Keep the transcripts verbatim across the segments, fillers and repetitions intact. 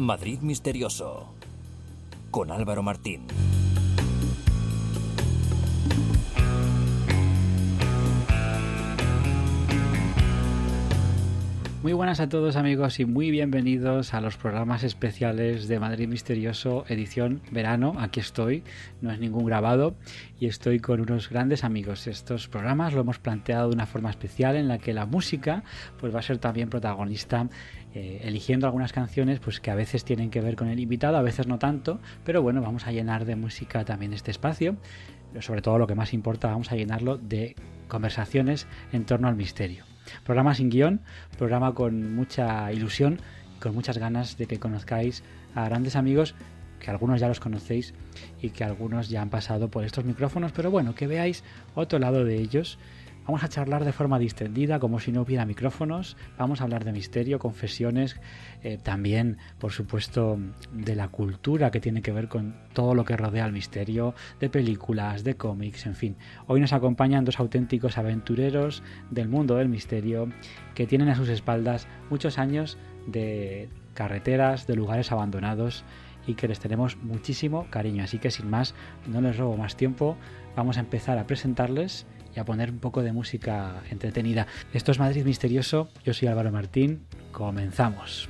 Madrid Misterioso, con Álvaro Martín. Muy buenas a todos, amigos, y muy bienvenidos a los programas especiales de Madrid Misterioso, edición verano. Aquí estoy, no es ningún grabado, y estoy con unos grandes amigos. Estos programas lo hemos planteado de una forma especial en la que la música pues va a ser también protagonista, eh, eligiendo algunas canciones pues que a veces tienen que ver con el invitado, a veces no tanto, pero bueno, vamos a llenar de música también este espacio. Pero sobre todo, lo que más importa, vamos a llenarlo de conversaciones en torno al misterio. Programa sin guión, programa con mucha ilusión y con muchas ganas de que conozcáis a grandes amigos, que algunos ya los conocéis y que algunos ya han pasado por estos micrófonos, pero bueno, que veáis otro lado de ellos. Vamos a charlar de forma distendida, como si no hubiera micrófonos. Vamos a hablar de misterio, confesiones, eh, también, por supuesto, de la cultura que tiene que ver con todo lo que rodea al misterio, de películas, de cómics, en fin. Hoy nos acompañan dos auténticos aventureros del mundo del misterio que tienen a sus espaldas muchos años de carreteras, de lugares abandonados y que les tenemos muchísimo cariño. Así que sin más, no les robo más tiempo, vamos a empezar a presentarles y a poner un poco de música entretenida. Esto es Madrid Misterioso, yo soy Álvaro Martín, comenzamos.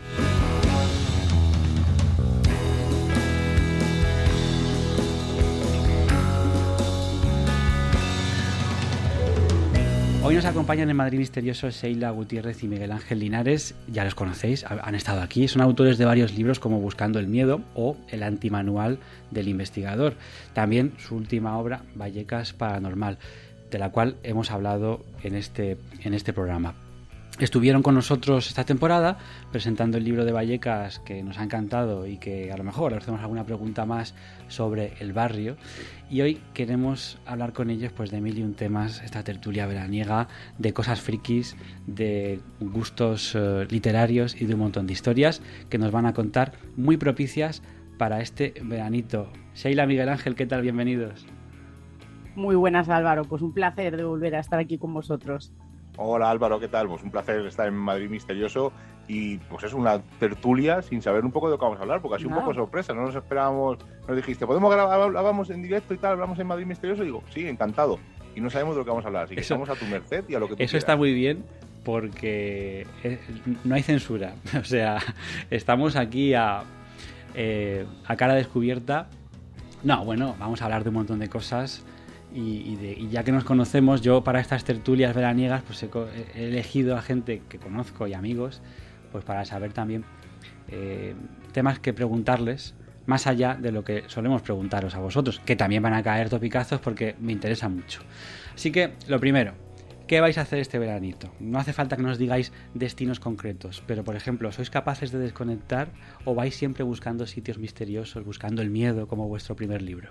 Hoy nos acompañan en Madrid Misterioso Sheila Gutiérrez y Miguel Ángel Linares. Ya los conocéis, han estado aquí. Son autores de varios libros como Buscando el Miedo o El Antimanual del Investigador. También su última obra, Vallecas Paranormal, de la cual hemos hablado en este, en este programa. Estuvieron con nosotros esta temporada presentando el libro de Vallecas, que nos ha encantado y que a lo mejor les hacemos alguna pregunta más sobre el barrio, y hoy queremos hablar con ellos pues de mil y un temas, esta tertulia veraniega, de cosas frikis, de gustos uh, literarios y de un montón de historias que nos van a contar, muy propicias para este veranito. Sheila, Miguel Ángel, ¿qué tal? Bienvenidos. Muy buenas, Álvaro, pues un placer de volver a estar aquí con vosotros. Hola Álvaro, ¿qué tal? Pues un placer estar en Madrid Misterioso y pues es una tertulia sin saber un poco de lo que vamos a hablar, porque ha sido no. un poco sorpresa, no nos esperábamos, nos dijiste, ¿podemos grabar, hablamos en directo y tal, hablamos en Madrid Misterioso? Y digo, sí, encantado, y no sabemos de lo que vamos a hablar, así que eso, estamos a tu merced y a lo que tú Eso quieras. Está muy bien porque no hay censura, o sea, estamos aquí a, eh, a cara descubierta. No, bueno, vamos a hablar de un montón de cosas. Y, y, de, y ya que nos conocemos, yo para estas tertulias veraniegas pues he, he elegido a gente que conozco y amigos pues para saber también eh, temas que preguntarles más allá de lo que solemos preguntaros a vosotros, que también van a caer topicazos porque me interesa mucho. Así que lo primero, ¿qué vais a hacer este veranito? No hace falta que nos digáis destinos concretos, pero por ejemplo, ¿sois capaces de desconectar o vais siempre buscando sitios misteriosos, buscando el miedo como vuestro primer libro?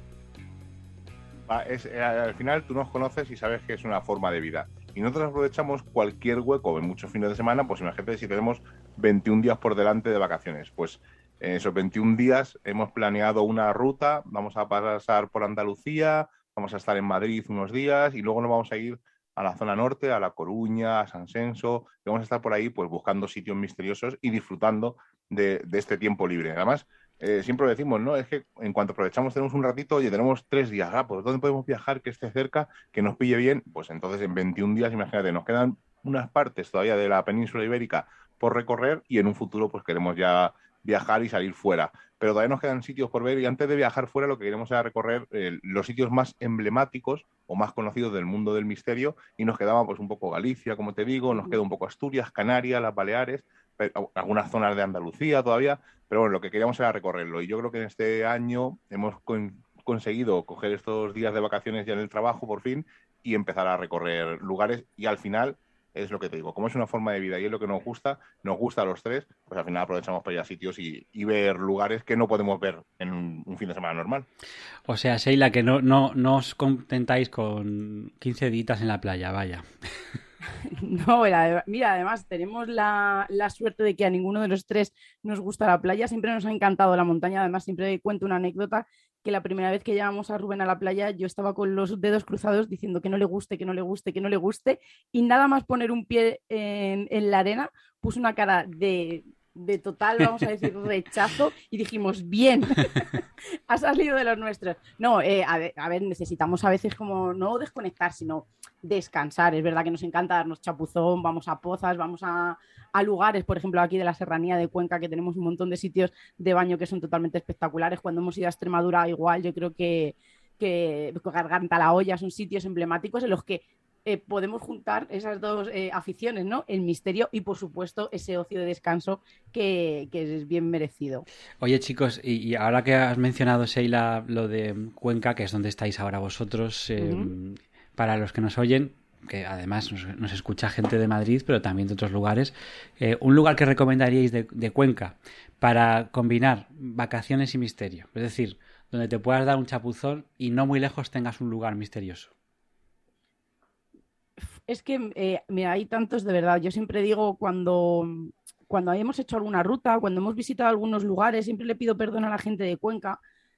Es, al final tú nos conoces y sabes que es una forma de vida y nosotros aprovechamos cualquier hueco en muchos fines de semana. Pues imagínate si tenemos veintiún días por delante de vacaciones, pues en esos veintiún días hemos planeado una ruta, vamos a pasar por Andalucía, vamos a estar en Madrid unos días y luego nos vamos a ir a la zona norte, a La Coruña, a San Senso, y vamos a estar por ahí pues buscando sitios misteriosos y disfrutando de, de este tiempo libre. Además, Eh, siempre lo decimos, ¿no? Es que en cuanto aprovechamos tenemos un ratito, oye, tenemos tres días, ah, pues ¿dónde podemos viajar que esté cerca, que nos pille bien? Pues entonces en veintiún días, imagínate, nos quedan unas partes todavía de la península ibérica por recorrer y en un futuro pues queremos ya viajar y salir fuera. Pero todavía nos quedan sitios por ver y antes de viajar fuera lo que queremos era recorrer eh, los sitios más emblemáticos o más conocidos del mundo del misterio y nos quedaba pues un poco Galicia, como te digo, nos queda un poco Asturias, Canarias, las Baleares, algunas zonas de Andalucía todavía, pero bueno, lo que queríamos era recorrerlo y yo creo que en este año hemos con, conseguido coger estos días de vacaciones ya en el trabajo por fin y empezar a recorrer lugares y al final es lo que te digo, como es una forma de vida y es lo que nos gusta, nos gusta a los tres, pues al final aprovechamos para ir a sitios y, y ver lugares que no podemos ver en un, un fin de semana normal. O sea, Sheila, que no, no, no os contentáis con quince días en la playa, vaya. No, mira, además tenemos la, la suerte de que a ninguno de los tres nos gusta la playa, siempre nos ha encantado la montaña. Además siempre cuento una anécdota, que la primera vez que llevamos a Rubén a la playa yo estaba con los dedos cruzados diciendo que no le guste, que no le guste, que no le guste, y nada más poner un pie en, en la arena puso una cara de de total, vamos a decir, rechazo y dijimos, bien, ha salido de los nuestros. No, eh, a, ver, a ver, necesitamos a veces como no desconectar, sino descansar. Es verdad que nos encanta darnos chapuzón, vamos a pozas, vamos a, a lugares, por ejemplo, aquí de la Serranía de Cuenca, que tenemos un montón de sitios de baño que son totalmente espectaculares. Cuando hemos ido a Extremadura, igual, yo creo que, que Garganta la Olla son sitios emblemáticos en los que Eh, podemos juntar esas dos eh, aficiones, ¿no? El misterio y, por supuesto, ese ocio de descanso que, que es bien merecido. Oye, chicos, y, y ahora que has mencionado, Sheila, lo de Cuenca, que es donde estáis ahora vosotros, eh, uh-huh. para los que nos oyen, que además nos, nos escucha gente de Madrid, pero también de otros lugares, eh, un lugar que recomendaríais de, de Cuenca para combinar vacaciones y misterio, es decir, donde te puedas dar un chapuzón y no muy lejos tengas un lugar misterioso. Es que, eh, mira, hay tantos de verdad. Yo siempre digo cuando, cuando hemos hecho alguna ruta, cuando hemos visitado algunos lugares, siempre le pido perdón a la gente de Cuenca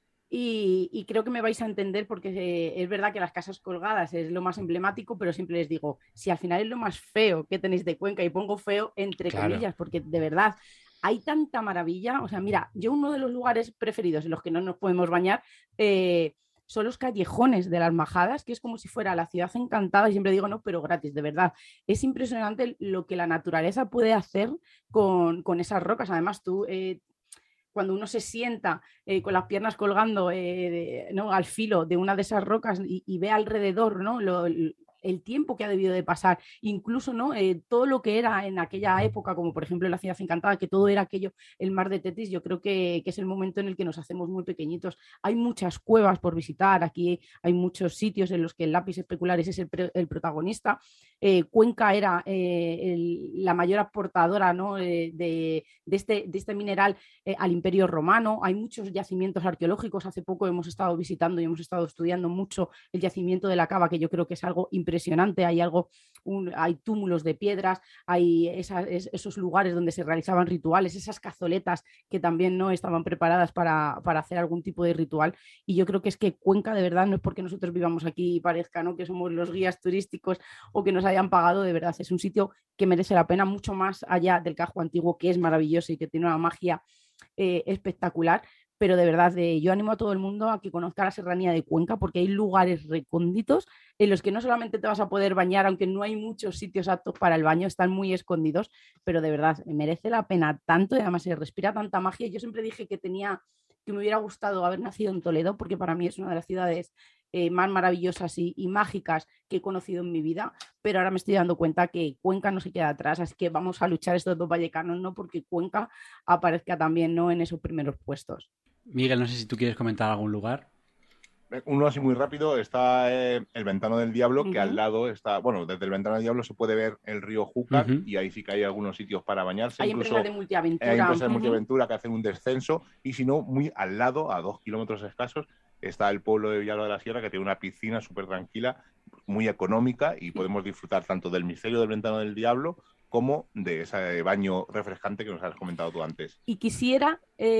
y, y creo que me vais a entender porque eh, es verdad que las casas colgadas es lo más emblemático, pero siempre les digo, si al final es lo más feo que tenéis de Cuenca, y pongo feo entre claro. comillas, porque de verdad hay tanta maravilla. O sea, mira, yo uno de los lugares preferidos en los que no nos podemos bañar eh, son los callejones de las Majadas, que es como si fuera la ciudad encantada, y siempre digo, no, pero gratis, de verdad. Es impresionante lo que la naturaleza puede hacer con, con esas rocas. Además, tú, eh, cuando uno se sienta eh, con las piernas colgando eh, de, ¿no? al filo de una de esas rocas y, y ve alrededor, ¿no? Lo, el tiempo que ha debido de pasar, incluso ¿no? eh, todo lo que era en aquella época, como por ejemplo en la Ciudad Encantada, que todo era aquello, el mar de Tetis, yo creo que, que es el momento en el que nos hacemos muy pequeñitos. Hay muchas cuevas por visitar, aquí hay muchos sitios en los que el lápiz especularis es el, el protagonista. Eh, Cuenca era eh, el, la mayor aportadora, ¿no? eh, de, de, este, de este mineral eh, al Imperio Romano. Hay muchos yacimientos arqueológicos. Hace poco hemos estado visitando y hemos estado estudiando mucho el yacimiento de la Cava, que yo creo que es algo impresionante. Impresionante, hay algo, un, hay túmulos de piedras, hay esa, es, esos lugares donde se realizaban rituales, esas cazoletas que también no estaban preparadas para, para hacer algún tipo de ritual. Y yo creo que es que Cuenca, de verdad, no es porque nosotros vivamos aquí y parezca, ¿no?, que somos los guías turísticos o que nos hayan pagado, de verdad, es un sitio que merece la pena, mucho más allá del Cajo Antiguo, que es maravilloso y que tiene una magia eh, espectacular. Pero de verdad, de, yo animo a todo el mundo a que conozca la Serranía de Cuenca, porque hay lugares recónditos en los que no solamente te vas a poder bañar, aunque no hay muchos sitios aptos para el baño, están muy escondidos, pero de verdad merece la pena tanto y además se respira tanta magia. Yo siempre dije que tenía, que me hubiera gustado haber nacido en Toledo, porque para mí es una de las ciudades eh, más maravillosas y, y mágicas que he conocido en mi vida, pero ahora me estoy dando cuenta que Cuenca no se queda atrás, así que vamos a luchar estos dos vallecanos, ¿no?, porque Cuenca aparezca también, ¿no?, en esos primeros puestos. Miguel, no sé si tú quieres comentar algún lugar. Uno así muy rápido, está eh, el Ventano del Diablo, que uh-huh. al lado está, bueno, desde el Ventano del Diablo se puede ver el río Júcar, uh-huh. y ahí sí que hay algunos sitios para bañarse. Hay incluso empresas de multiaventura. Hay empresas de uh-huh. multiaventura que hacen un descenso, y si no, muy al lado, a dos kilómetros escasos, está el pueblo de Villalba de la Sierra, que tiene una piscina súper tranquila, muy económica, y podemos disfrutar tanto del misterio del Ventano del Diablo como de ese baño refrescante que nos has comentado tú antes. Y quisiera,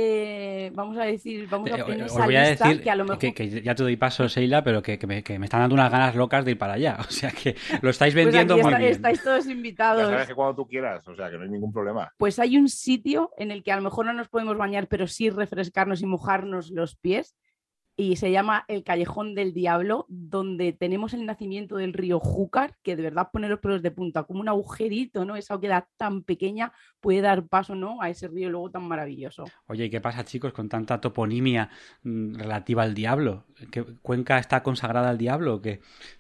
eh, vamos a decir, vamos a poner eh, esa os voy a lista decir que a lo mejor... Que, que ya te doy paso, Sheila, pero que, que, me, que me están dando unas ganas locas de ir para allá. O sea que lo estáis vendiendo pues muy está, bien. Estáis todos invitados. Ya sabes que cuando tú quieras, o sea que no hay ningún problema. Pues hay un sitio en el que a lo mejor no nos podemos bañar, pero sí refrescarnos y mojarnos los pies, y se llama el Callejón del Diablo, donde tenemos el nacimiento del río Júcar, que de verdad pone los pelos de punta, como un agujerito, ¿no? Esa oquedad tan pequeña puede dar paso, ¿no?, a ese río luego tan maravilloso. Oye, ¿y qué pasa, chicos, con tanta toponimia mmm, relativa al diablo? ¿Que Cuenca está consagrada al diablo o qué?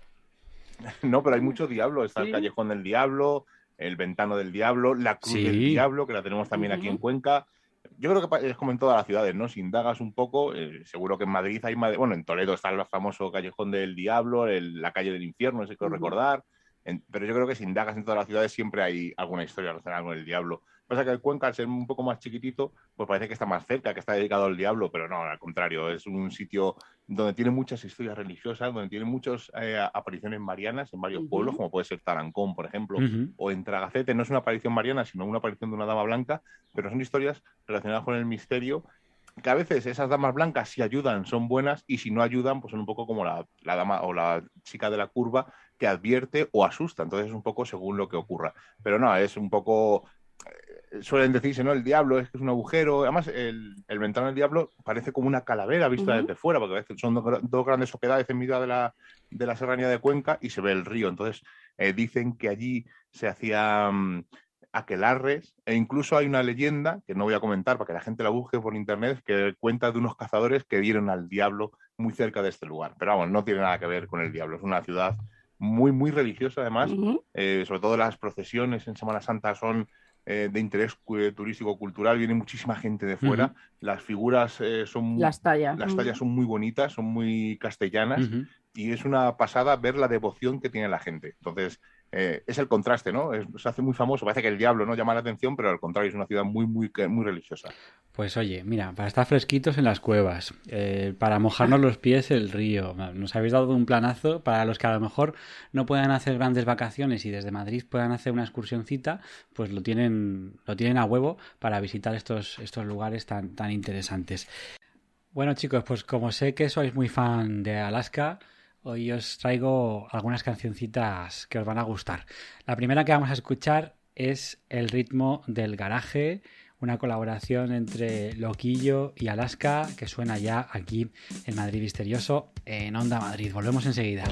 No, pero hay mucho diablo. Está ¿Sí? el Callejón del Diablo, el Ventano del Diablo, la Cruz ¿Sí? del Diablo, que la tenemos también uh-huh. aquí en Cuenca. Yo creo que es como en todas las ciudades, ¿no? Si indagas un poco, eh, seguro que en Madrid hay más... Bueno, en Toledo está el famoso Callejón del Diablo, el, la calle del infierno, ese quiero uh-huh. recordar. En, pero yo creo que si indagas en todas las ciudades siempre hay alguna historia relacionada con el diablo. Pasa que el Cuenca, al ser un poco más chiquitito, pues parece que está más cerca, que está dedicado al diablo, pero no, al contrario, es un sitio donde tiene muchas historias religiosas, donde tiene muchas eh, apariciones marianas en varios uh-huh. pueblos, como puede ser Tarancón, por ejemplo, uh-huh. o en Tragacete. No es una aparición mariana, sino una aparición de una dama blanca, pero son historias relacionadas con el misterio, que a veces esas damas blancas si ayudan son buenas, y si no ayudan pues son un poco como la, la dama o la chica de la curva que advierte o asusta. Entonces es un poco según lo que ocurra, pero no, es un poco suelen decirse, ¿no? El diablo es que es un agujero. Además, el, el ventano del diablo parece como una calavera vista uh-huh. desde fuera, porque a veces son dos, dos grandes oquedades en mitad de la, de la serranía de Cuenca y se ve el río. Entonces, eh, dicen que allí se hacían um, aquelarres, e incluso hay una leyenda, que no voy a comentar para que la gente la busque por internet, que cuenta de unos cazadores que vieron al diablo muy cerca de este lugar. Pero vamos, no tiene nada que ver con el diablo. Es una ciudad muy, muy religiosa, además. Uh-huh. Eh, sobre todo las procesiones en Semana Santa son eh, de interés eh, turístico-cultural. Viene muchísima gente de fuera. Uh-huh. Las figuras eh, son... Las tallas. Las tallas uh-huh. son muy bonitas, son muy castellanas. Uh-huh. Y es una pasada ver la devoción que tiene la gente. Entonces, eh, es el contraste, ¿no? Es, se hace muy famoso. Parece que el diablo no llama la atención, pero al contrario, es una ciudad muy, muy, muy religiosa. Pues oye, mira, para estar fresquitos en las cuevas, eh, para mojarnos los pies el río. Nos habéis dado un planazo para los que a lo mejor no puedan hacer grandes vacaciones y desde Madrid puedan hacer una excursioncita, pues lo tienen, lo tienen a huevo para visitar estos, estos lugares tan, tan interesantes. Bueno, chicos, pues como sé que sois muy fan de Alaska, hoy os traigo algunas cancioncitas que os van a gustar. La primera que vamos a escuchar es El ritmo del garaje, una colaboración entre Loquillo y Alaska que suena ya aquí en Madrid Misterioso en Onda Madrid. Volvemos enseguida.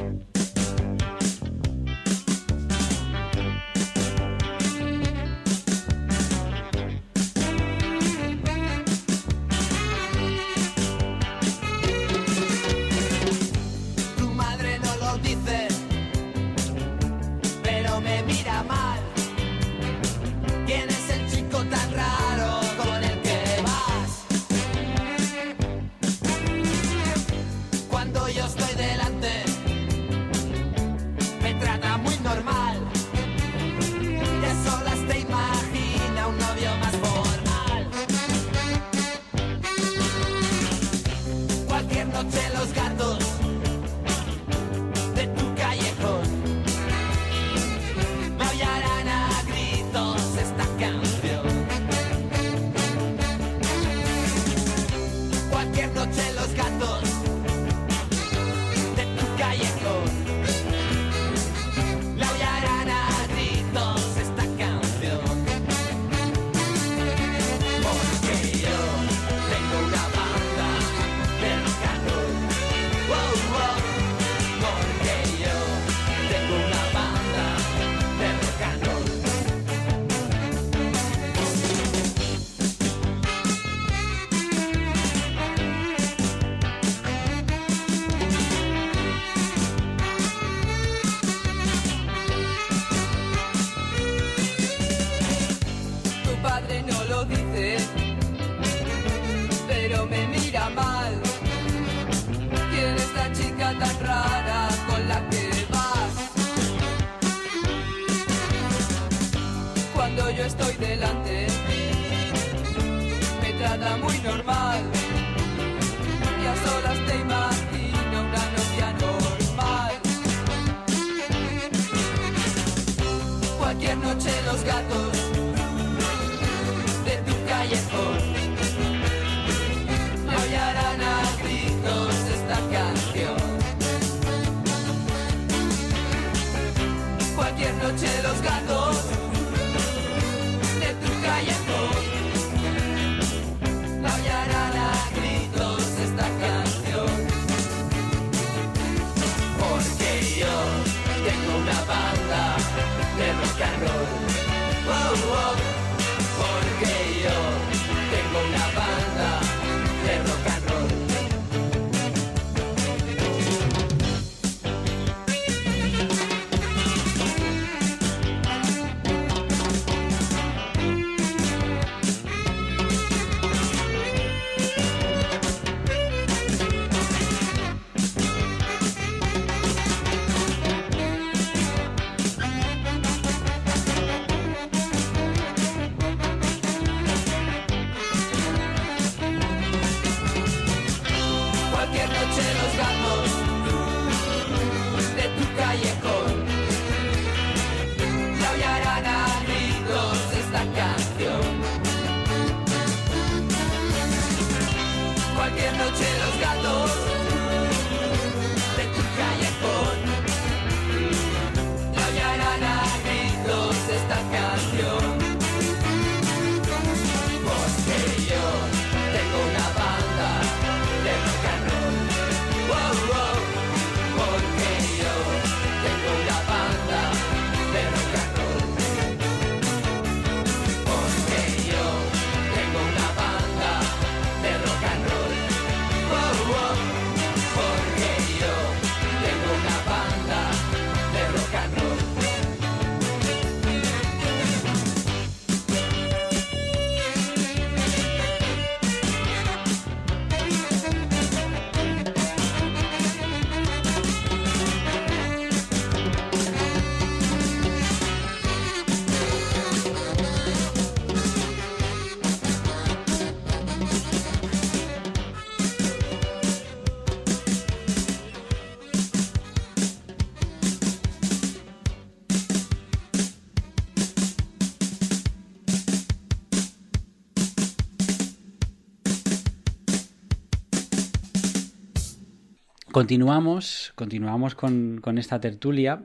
continuamos, continuamos con, con esta tertulia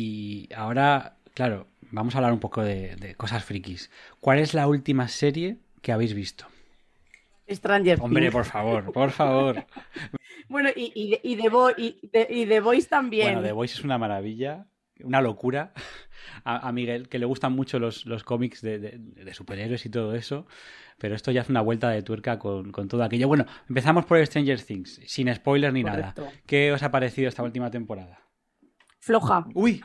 y ahora, claro, vamos a hablar un poco de, de cosas frikis. ¿Cuál es la última serie que habéis visto? Stranger Things. Hombre, por favor, por favor. Bueno, y, y, y, The Boy, y, The, y The Voice también. Bueno, The Voice es una maravilla, una locura. A, a Miguel, que le gustan mucho los, los cómics de, de, de superhéroes y todo eso, pero esto ya es una vuelta de tuerca con, con todo aquello. Bueno, empezamos por Stranger Things, sin spoilers ni Correcto. nada. ¿Qué os ha parecido esta última temporada? Floja. ¡Uy!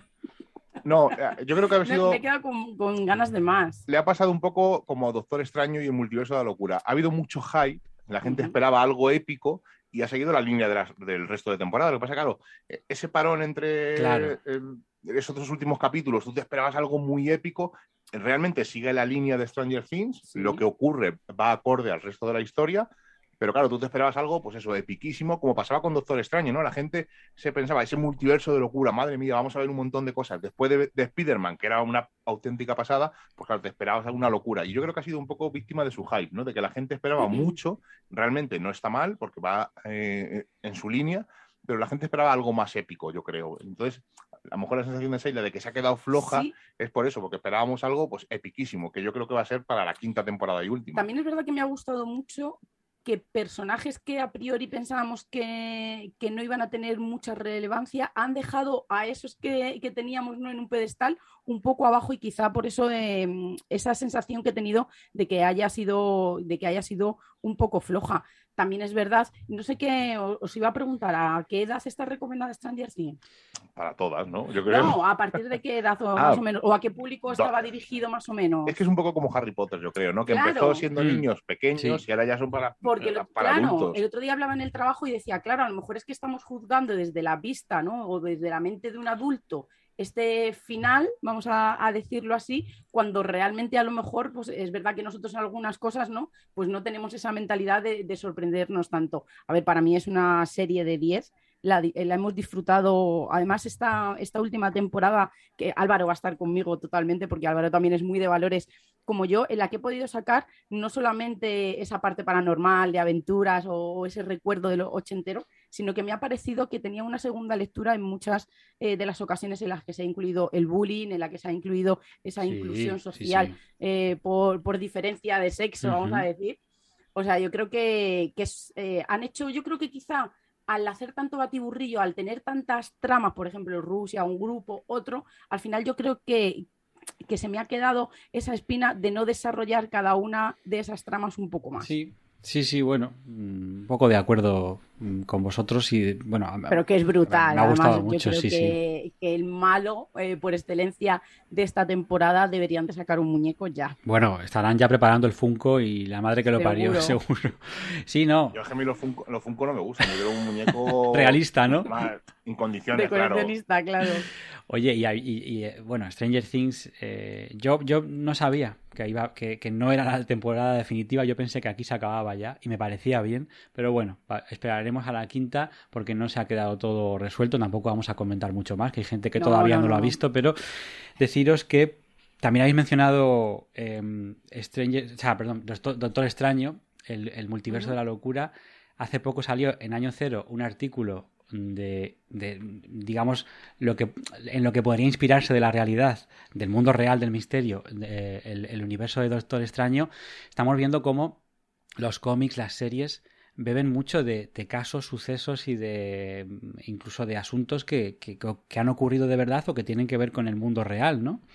No, yo creo que ha sido... Me he quedado con, con ganas de más. Le ha pasado un poco como Doctor Extraño y el multiverso de la locura. Ha habido mucho hype, la gente Uh-huh. esperaba algo épico y ha seguido la línea de las, del resto de temporada. Lo que pasa, claro, ese parón entre Claro. eh, esos dos últimos capítulos, tú te esperabas algo muy épico, realmente sigue la línea de Stranger Things, Sí. lo que ocurre va acorde al resto de la historia, pero claro, tú te esperabas algo, pues eso, epiquísimo, como pasaba con Doctor Extraño, ¿no? La gente se pensaba, ese multiverso de locura, madre mía, vamos a ver un montón de cosas. Después de, de Spider-Man, que era una auténtica pasada, pues claro, te esperabas alguna locura. Y yo creo que ha sido un poco víctima de su hype, ¿no? De que la gente esperaba mucho, realmente no está mal, porque va eh, en su línea, pero la gente esperaba algo más épico, yo creo. Entonces, a lo mejor la sensación de Sheila de que se ha quedado floja Sí. es por eso, porque esperábamos algo pues epiquísimo, que yo creo que va a ser para la quinta temporada y última. También es verdad que me ha gustado mucho que personajes que a priori pensábamos que, que no iban a tener mucha relevancia han dejado a esos que, que teníamos, ¿no?, en un pedestal un poco abajo, y quizá por eso eh, esa sensación que he tenido de que haya sido, de que haya sido un poco floja. También es verdad, no sé qué, os iba a preguntar, ¿a qué edad está recomendada Stranger Things? Para todas, ¿no? Yo creo. No, ¿a partir de qué edad o Ah, más o menos? ¿O a qué público estaba do- dirigido más o menos? Es que es un poco como Harry Potter, yo creo, ¿no? Que Claro. empezó siendo Mm. niños pequeños Sí. y ahora ya son para, Porque, lo- para claro, adultos. el otro día hablaba en el trabajo y decía, claro, a lo mejor es que estamos juzgando desde la vista, ¿no?, o desde la mente de un adulto este final, vamos a, a decirlo así, cuando realmente a lo mejor, pues es verdad que nosotros en algunas cosas, ¿no?, pues no tenemos esa mentalidad de, de sorprendernos tanto. A ver, para mí es una serie de diez, la, di- la hemos disfrutado, además esta, esta última temporada, que Álvaro va a estar conmigo totalmente, porque Álvaro también es muy de valores como yo, en la que he podido sacar no solamente esa parte paranormal de aventuras o, o ese recuerdo de lo ochentero, sino que me ha parecido que tenía una segunda lectura en muchas eh, de las ocasiones en las que se ha incluido el bullying, en la que se ha incluido esa Sí, inclusión sí, social sí. eh, por, por diferencia de sexo, vamos Ujú. a decir. O sea, yo creo que, que es, eh, han hecho, yo creo que quizá al hacer tanto batiburrillo, al tener tantas tramas, por ejemplo, Rusia, un grupo, otro, al final yo creo que, que se me ha quedado esa espina de no desarrollar cada una de esas tramas un poco más. Sí, sí, sí, bueno, mm, un poco de acuerdo mm, con vosotros y bueno, a- Pero que es brutal. me ha gustado Además, mucho, yo creo sí, sí. que, que el malo eh, por excelencia de esta temporada deberían de sacar un muñeco ya. Bueno, estarán ya preparando el Funko y la madre que lo parió, Seguro. seguro. Sí, no, Yo es que a mí los Funko, los Funko no me gustan, yo quiero un muñeco realista, ¿no? más en condiciones, De claro. coleccionista, claro. Oye, y, y- y, eh, bueno, Stranger Things, eh, yo, yo no sabía que iba, que, que no era la temporada definitiva, yo pensé que aquí se acababa ya y me parecía bien, pero bueno, pa- esperaremos a la quinta porque no se ha quedado todo resuelto, tampoco vamos a comentar mucho más, que hay gente que No, todavía no, no, lo ha no. visto, pero deciros que también habéis mencionado eh, Stranger, o sea, perdón, Doctor, Doctor Extraño, el, el multiverso Ujú. de la locura. Hace poco salió en Año Cero un artículo de, de, digamos, lo que, en lo que podría inspirarse de la realidad, del mundo real del misterio, de- el, el universo de Doctor Extraño. Estamos viendo cómo los cómics, las series, beben mucho de, de casos, sucesos y de incluso de asuntos que, que, que han ocurrido de verdad o que tienen que ver con el mundo real, ¿no?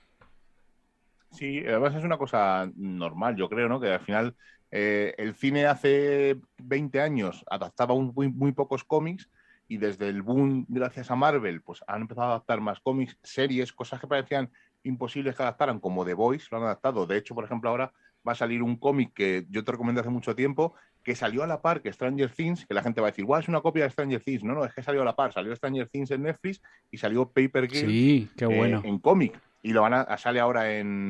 Sí, además es una cosa normal, yo creo, ¿no? Que al final eh, el cine hace veinte años adaptaba un- muy, muy pocos cómics y desde el boom, gracias a Marvel, pues han empezado a adaptar más cómics, series, cosas que parecían imposibles que adaptaran, como The Voice, lo han adaptado. De hecho, por ejemplo, ahora va a salir un cómic que yo te recomendé hace mucho tiempo, que salió a la par que Stranger Things, que la gente va a decir, guau, es una copia de Stranger Things. No, no, es que salió a la par. Salió Stranger Things en Netflix y salió Paper Girls Sí, qué eh, bueno. en cómic. Y lo van a, sale ahora en,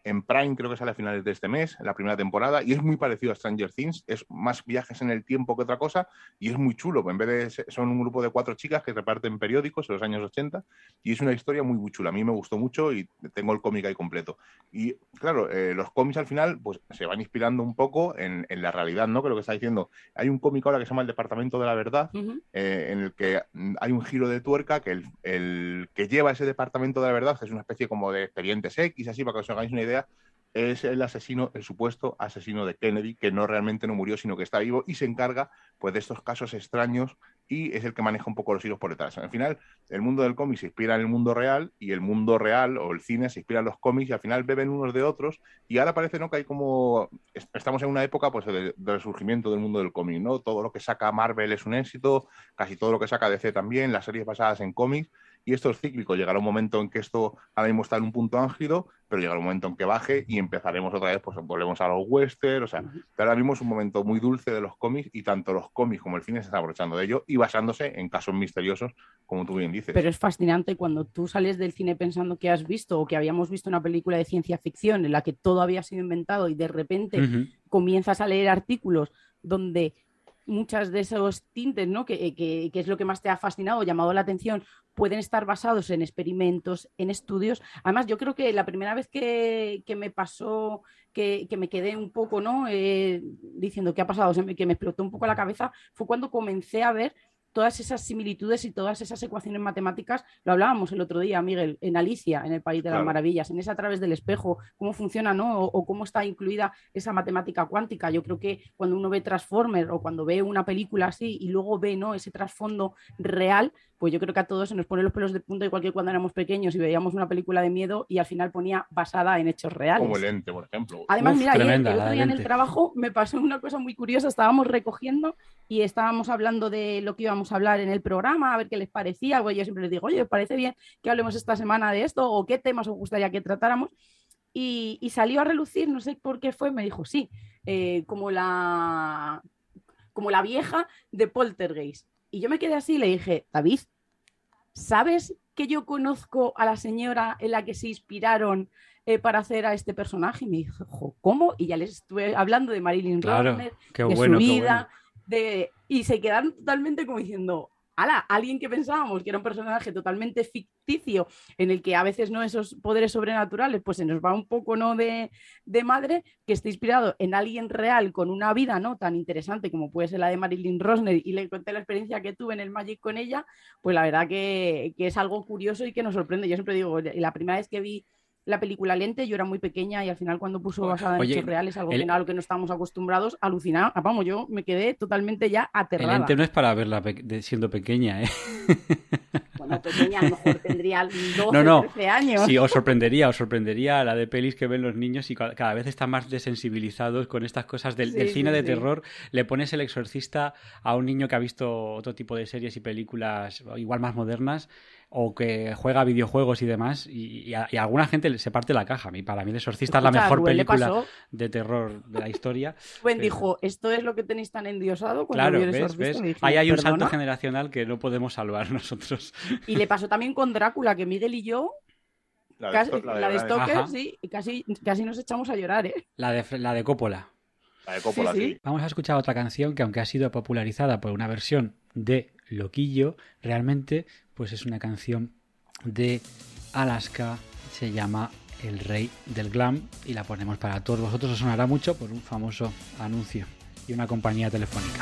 en Prime creo que sale a finales de este mes, en la primera temporada, y es muy parecido a Stranger Things, es más viajes en el tiempo que otra cosa, y es muy chulo. En vez de ser, son un grupo de cuatro chicas que reparten periódicos en los años ochenta, y es una historia muy, muy chula. A mí me gustó mucho y tengo el cómic ahí completo. Y claro, eh, los cómics al final pues se van inspirando un poco en, en la realidad, ¿no? Que lo que está diciendo, hay un cómic ahora que se llama El Departamento de la Verdad, uh-huh. eh, en el que hay un giro de tuerca que el, el que lleva ese Departamento de la Verdad, que es una especie como de expedientes X, así para que os hagáis una idea, es el asesino, el supuesto asesino de Kennedy, que no realmente no murió, sino que está vivo y se encarga pues de estos casos extraños y es el que maneja un poco los hilos por detrás. Al final, el mundo del cómic se inspira en el mundo real y el mundo real o el cine se inspira en los cómics y al final beben unos de otros y ahora parece, ¿no?, que hay como... Estamos en una época pues de, de resurgimiento del mundo del cómic, ¿no? Todo lo que saca Marvel es un éxito, casi todo lo que saca D C también, las series basadas en cómics. Y esto es cíclico, llegará un momento en que esto ahora mismo está en un punto álgido, pero llegará un momento en que baje y empezaremos otra vez, pues volvemos a los western, o sea, ahora mismo es un momento muy dulce de los cómics y tanto los cómics como el cine se están aprovechando de ello y basándose en casos misteriosos, como tú bien dices. Pero es fascinante cuando tú sales del cine pensando que has visto o que habíamos visto una película de ciencia ficción en la que todo había sido inventado y de repente uh-huh. comienzas a leer artículos donde muchas de esos tintes, ¿no?, que, que, que es lo que más te ha fascinado, llamado la atención, pueden estar basados en experimentos, en estudios. Además, yo creo que la primera vez que, que me pasó, que, que me quedé un poco, ¿no?, eh, diciendo qué ha pasado, o sea, que me explotó un poco la cabeza, fue cuando comencé a ver todas esas similitudes y todas esas ecuaciones matemáticas. Lo hablábamos el otro día, Miguel, en Alicia, en el País de claro. las Maravillas, en esa a través del espejo, cómo funciona, ¿no? O, o cómo está incluida esa matemática cuántica. Yo creo que cuando uno ve Transformers o cuando ve una película así y luego ve, ¿no?, ese trasfondo real, pues yo creo que a todos se nos ponen los pelos de punta, igual que cuando éramos pequeños y veíamos una película de miedo y al final ponía basada en hechos reales. Como el Ente, por ejemplo. Además, Uf, mira, tremenda, ayer, el otro día en Ente. el trabajo me pasó una cosa muy curiosa. Estábamos recogiendo y estábamos hablando de lo que íbamos a hablar en el programa, a ver qué les parecía. Pues yo siempre les digo, oye, ¿os parece bien que hablemos esta semana de esto? ¿O qué temas os gustaría que tratáramos? Y, y salió a relucir, no sé por qué fue, me dijo, sí, eh, como, la, como la vieja de Poltergeist. Y yo me quedé así y le dije, David, ¿sabes que yo conozco a la señora en la que se inspiraron eh, para hacer a este personaje? Y me dijo, ¿cómo? Y ya les estuve hablando de Marilyn claro, Runner, qué de bueno, su vida, qué bueno. de... y se quedaron totalmente como diciendo, ala, alguien que pensábamos que era un personaje totalmente ficticio, en el que a veces no esos poderes sobrenaturales, pues se nos va un poco, ¿no?, de, de madre, que esté inspirado en alguien real con una vida, ¿no?, tan interesante como puede ser la de Marilyn Runner, y le conté la experiencia que tuve en el Magic con ella, pues la verdad que, que es algo curioso y que nos sorprende. Yo siempre digo, la primera vez que vi la película Lente, yo era muy pequeña y al final cuando puso basada en Oye, hechos reales, algo el... que, a lo que no estábamos acostumbrados, alucinado. Vamos, yo me quedé totalmente ya aterrada. El Ente no es para verla pe de, siendo pequeña, ¿eh? Bueno, pequeña, a lo mejor tendría doce, no, no. trece años. Sí, os sorprendería, os sorprendería la de pelis que ven los niños y cada vez están más desensibilizados con estas cosas del, sí, del cine sí, de sí. terror. Le pones El Exorcista a un niño que ha visto otro tipo de series y películas igual más modernas o que juega videojuegos y demás, y, y, a, y a alguna gente se parte la caja. Y para mí El Exorcista Escucha, es la mejor Rubén película de terror de la historia. Rubén pero... dijo, ¿esto es lo que tenéis tan endiosado? Cuando Claro, vio El ¿ves? Exorcista? ¿ves? Dije, Ahí hay un ¿perdona? salto generacional que no podemos salvar nosotros. Y le pasó también con Drácula, que Miguel y yo la de, casi, la de, la de Stoker, Ajá. sí, casi, casi nos echamos a llorar, ¿eh? La de, la de Coppola. La de Coppola, sí, sí. sí. Vamos a escuchar otra canción que, aunque ha sido popularizada por una versión de Loquillo, realmente pues es una canción de Alaska, se llama El Rey del Glam y la ponemos para todos vosotros. Os sonará mucho por un famoso anuncio y una compañía telefónica.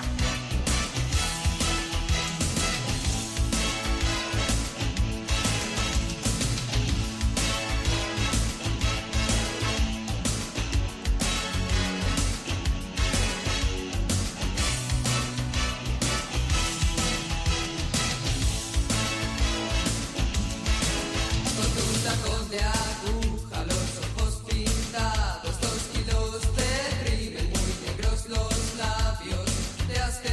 Los labios, te has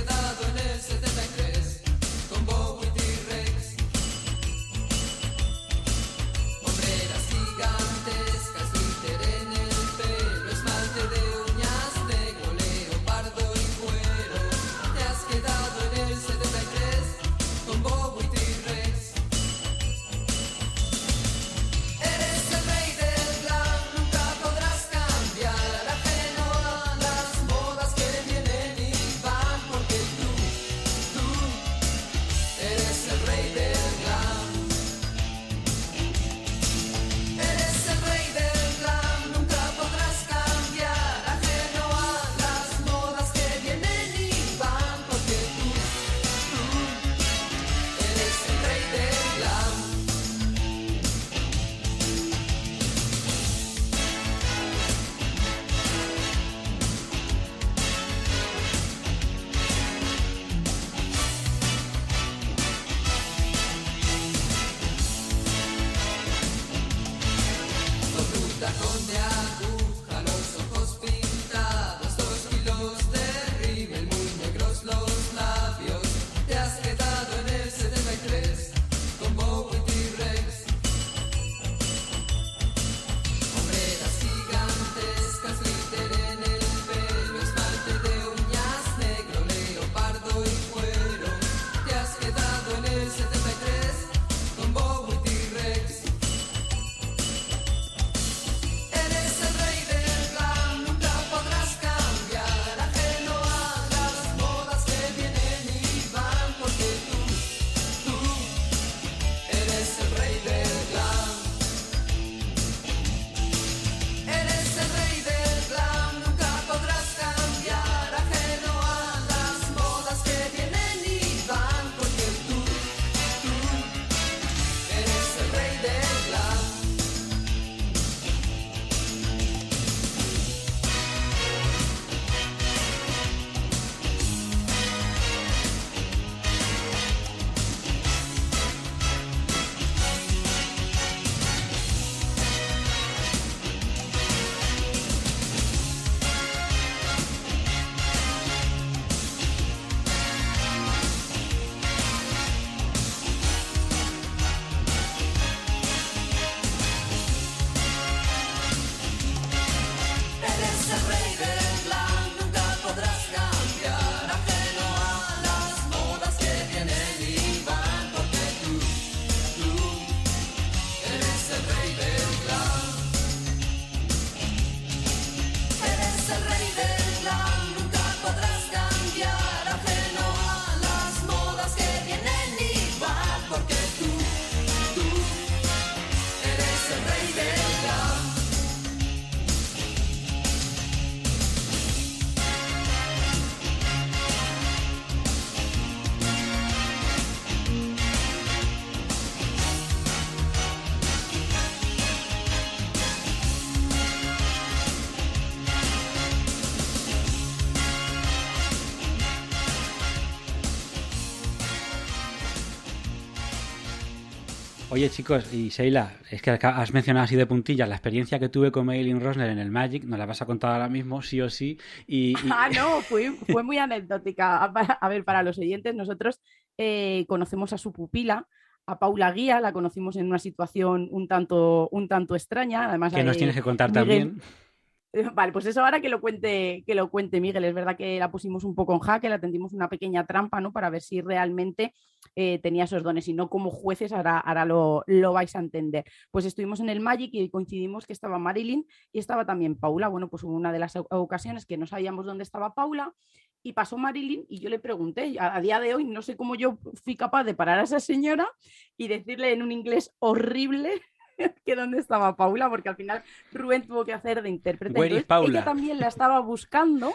Oye, chicos, y Sheila, es que has mencionado así de puntillas la experiencia que tuve con Marilyn Rosner en el Magic, nos la vas a contar ahora mismo, sí o sí. Y, y... Ah, no, fue, fue muy anecdótica. A, a ver, para los oyentes, nosotros eh, conocemos a su pupila, a Paula Guía, la conocimos en una situación un tanto, un tanto extraña. Además, que nos eh, tienes que contar Miguel... también. Vale, pues eso ahora que lo cuente, que lo cuente Miguel. Es verdad que la pusimos un poco en jaque, la tendimos una pequeña trampa, ¿no? Para ver si realmente eh, tenía esos dones y no como jueces, ahora, ahora lo, lo vais a entender. Pues estuvimos en el Magic y coincidimos que estaba Marilyn y estaba también Paula. Bueno, pues hubo una de las ocasiones que no sabíamos dónde estaba Paula y pasó Marilyn y yo le pregunté, a, a día de hoy no sé cómo yo fui capaz de parar a esa señora y decirle en un inglés horrible que dónde estaba Paula, porque al final Rubén tuvo que hacer de intérprete. Where is Entonces, Paula? ella también la estaba buscando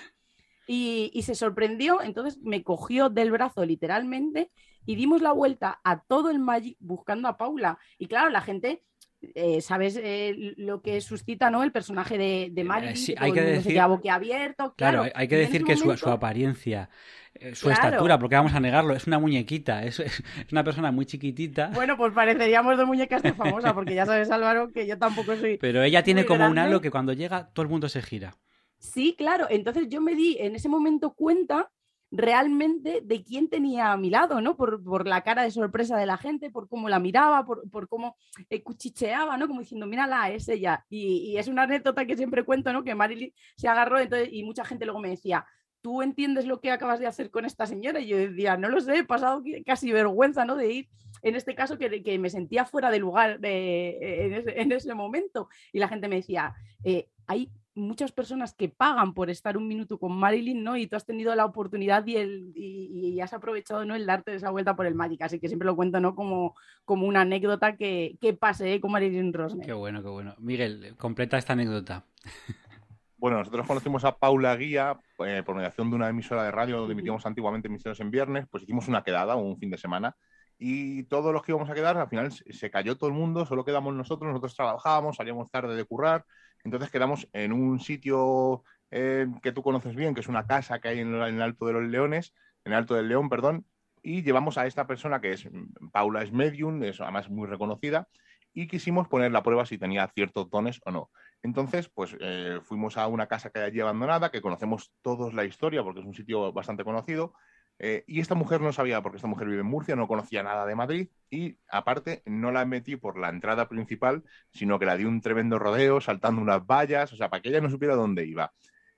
y, y se sorprendió, entonces me cogió del brazo literalmente y dimos la vuelta a todo el Magic buscando a Paula. Y claro, la gente... Eh, ¿sabes eh, lo que suscita, ¿no? El personaje de, de Marilyn? Sí, que hay todo que el mundo decir... se queda boquiabierto. Claro, claro, hay que decir que momento... su, su apariencia, su claro. estatura, porque vamos a negarlo, es una muñequita, es, es una persona muy chiquitita. Bueno, pues pareceríamos dos muñecas de famosa, porque ya sabes, Álvaro, que yo tampoco soy. Pero ella tiene como grande. un halo que cuando llega todo el mundo se gira. Sí, claro. Entonces yo me di en ese momento cuenta realmente de quién tenía a mi lado, ¿no? Por, por la cara de sorpresa de la gente, por cómo la miraba, por, por cómo eh, cuchicheaba, ¿no? Como diciendo, mírala, es ella. Y, y es una anécdota que siempre cuento, ¿no? Que Marilyn se agarró entonces, y mucha gente luego me decía, ¿tú entiendes lo que acabas de hacer con esta señora? Y yo decía, no lo sé, he pasado casi vergüenza, ¿no? De ir, en este caso, que, que me sentía fuera de lugar de, en, ese, en ese momento. Y la gente me decía, eh, hay muchas personas que pagan por estar un minuto con Marilyn, ¿no? Y tú has tenido la oportunidad y, el, y, y has aprovechado, ¿no? El darte esa vuelta por el Magic, así que siempre lo cuento, ¿no? Como, como una anécdota que, que pasé con Marilyn Rosner. Qué bueno, qué bueno. Miguel, completa esta anécdota. Bueno, nosotros conocimos a Paula Guía eh, por mediación de una emisora de radio donde emitíamos antiguamente emisiones en viernes, pues hicimos una quedada, un fin de semana, y todos los que íbamos a quedar, al final se cayó todo el mundo, solo quedamos nosotros, nosotros trabajábamos, salíamos tarde de currar, entonces quedamos en un sitio eh, que tú conoces bien, que es una casa que hay en el Alto de los Leones, en el Alto del León, perdón, y llevamos a esta persona que es, Paula es medium, es además muy reconocida, y quisimos poner la prueba si tenía ciertos dones o no. Entonces, pues eh, fuimos a una casa que hay allí abandonada, que conocemos todos la historia, porque es un sitio bastante conocido, eh, y esta mujer no sabía, porque esta mujer vive en Murcia, no conocía nada de Madrid, y aparte no la metí por la entrada principal, sino que la di un tremendo rodeo, saltando unas vallas, o sea, para que ella no supiera dónde iba.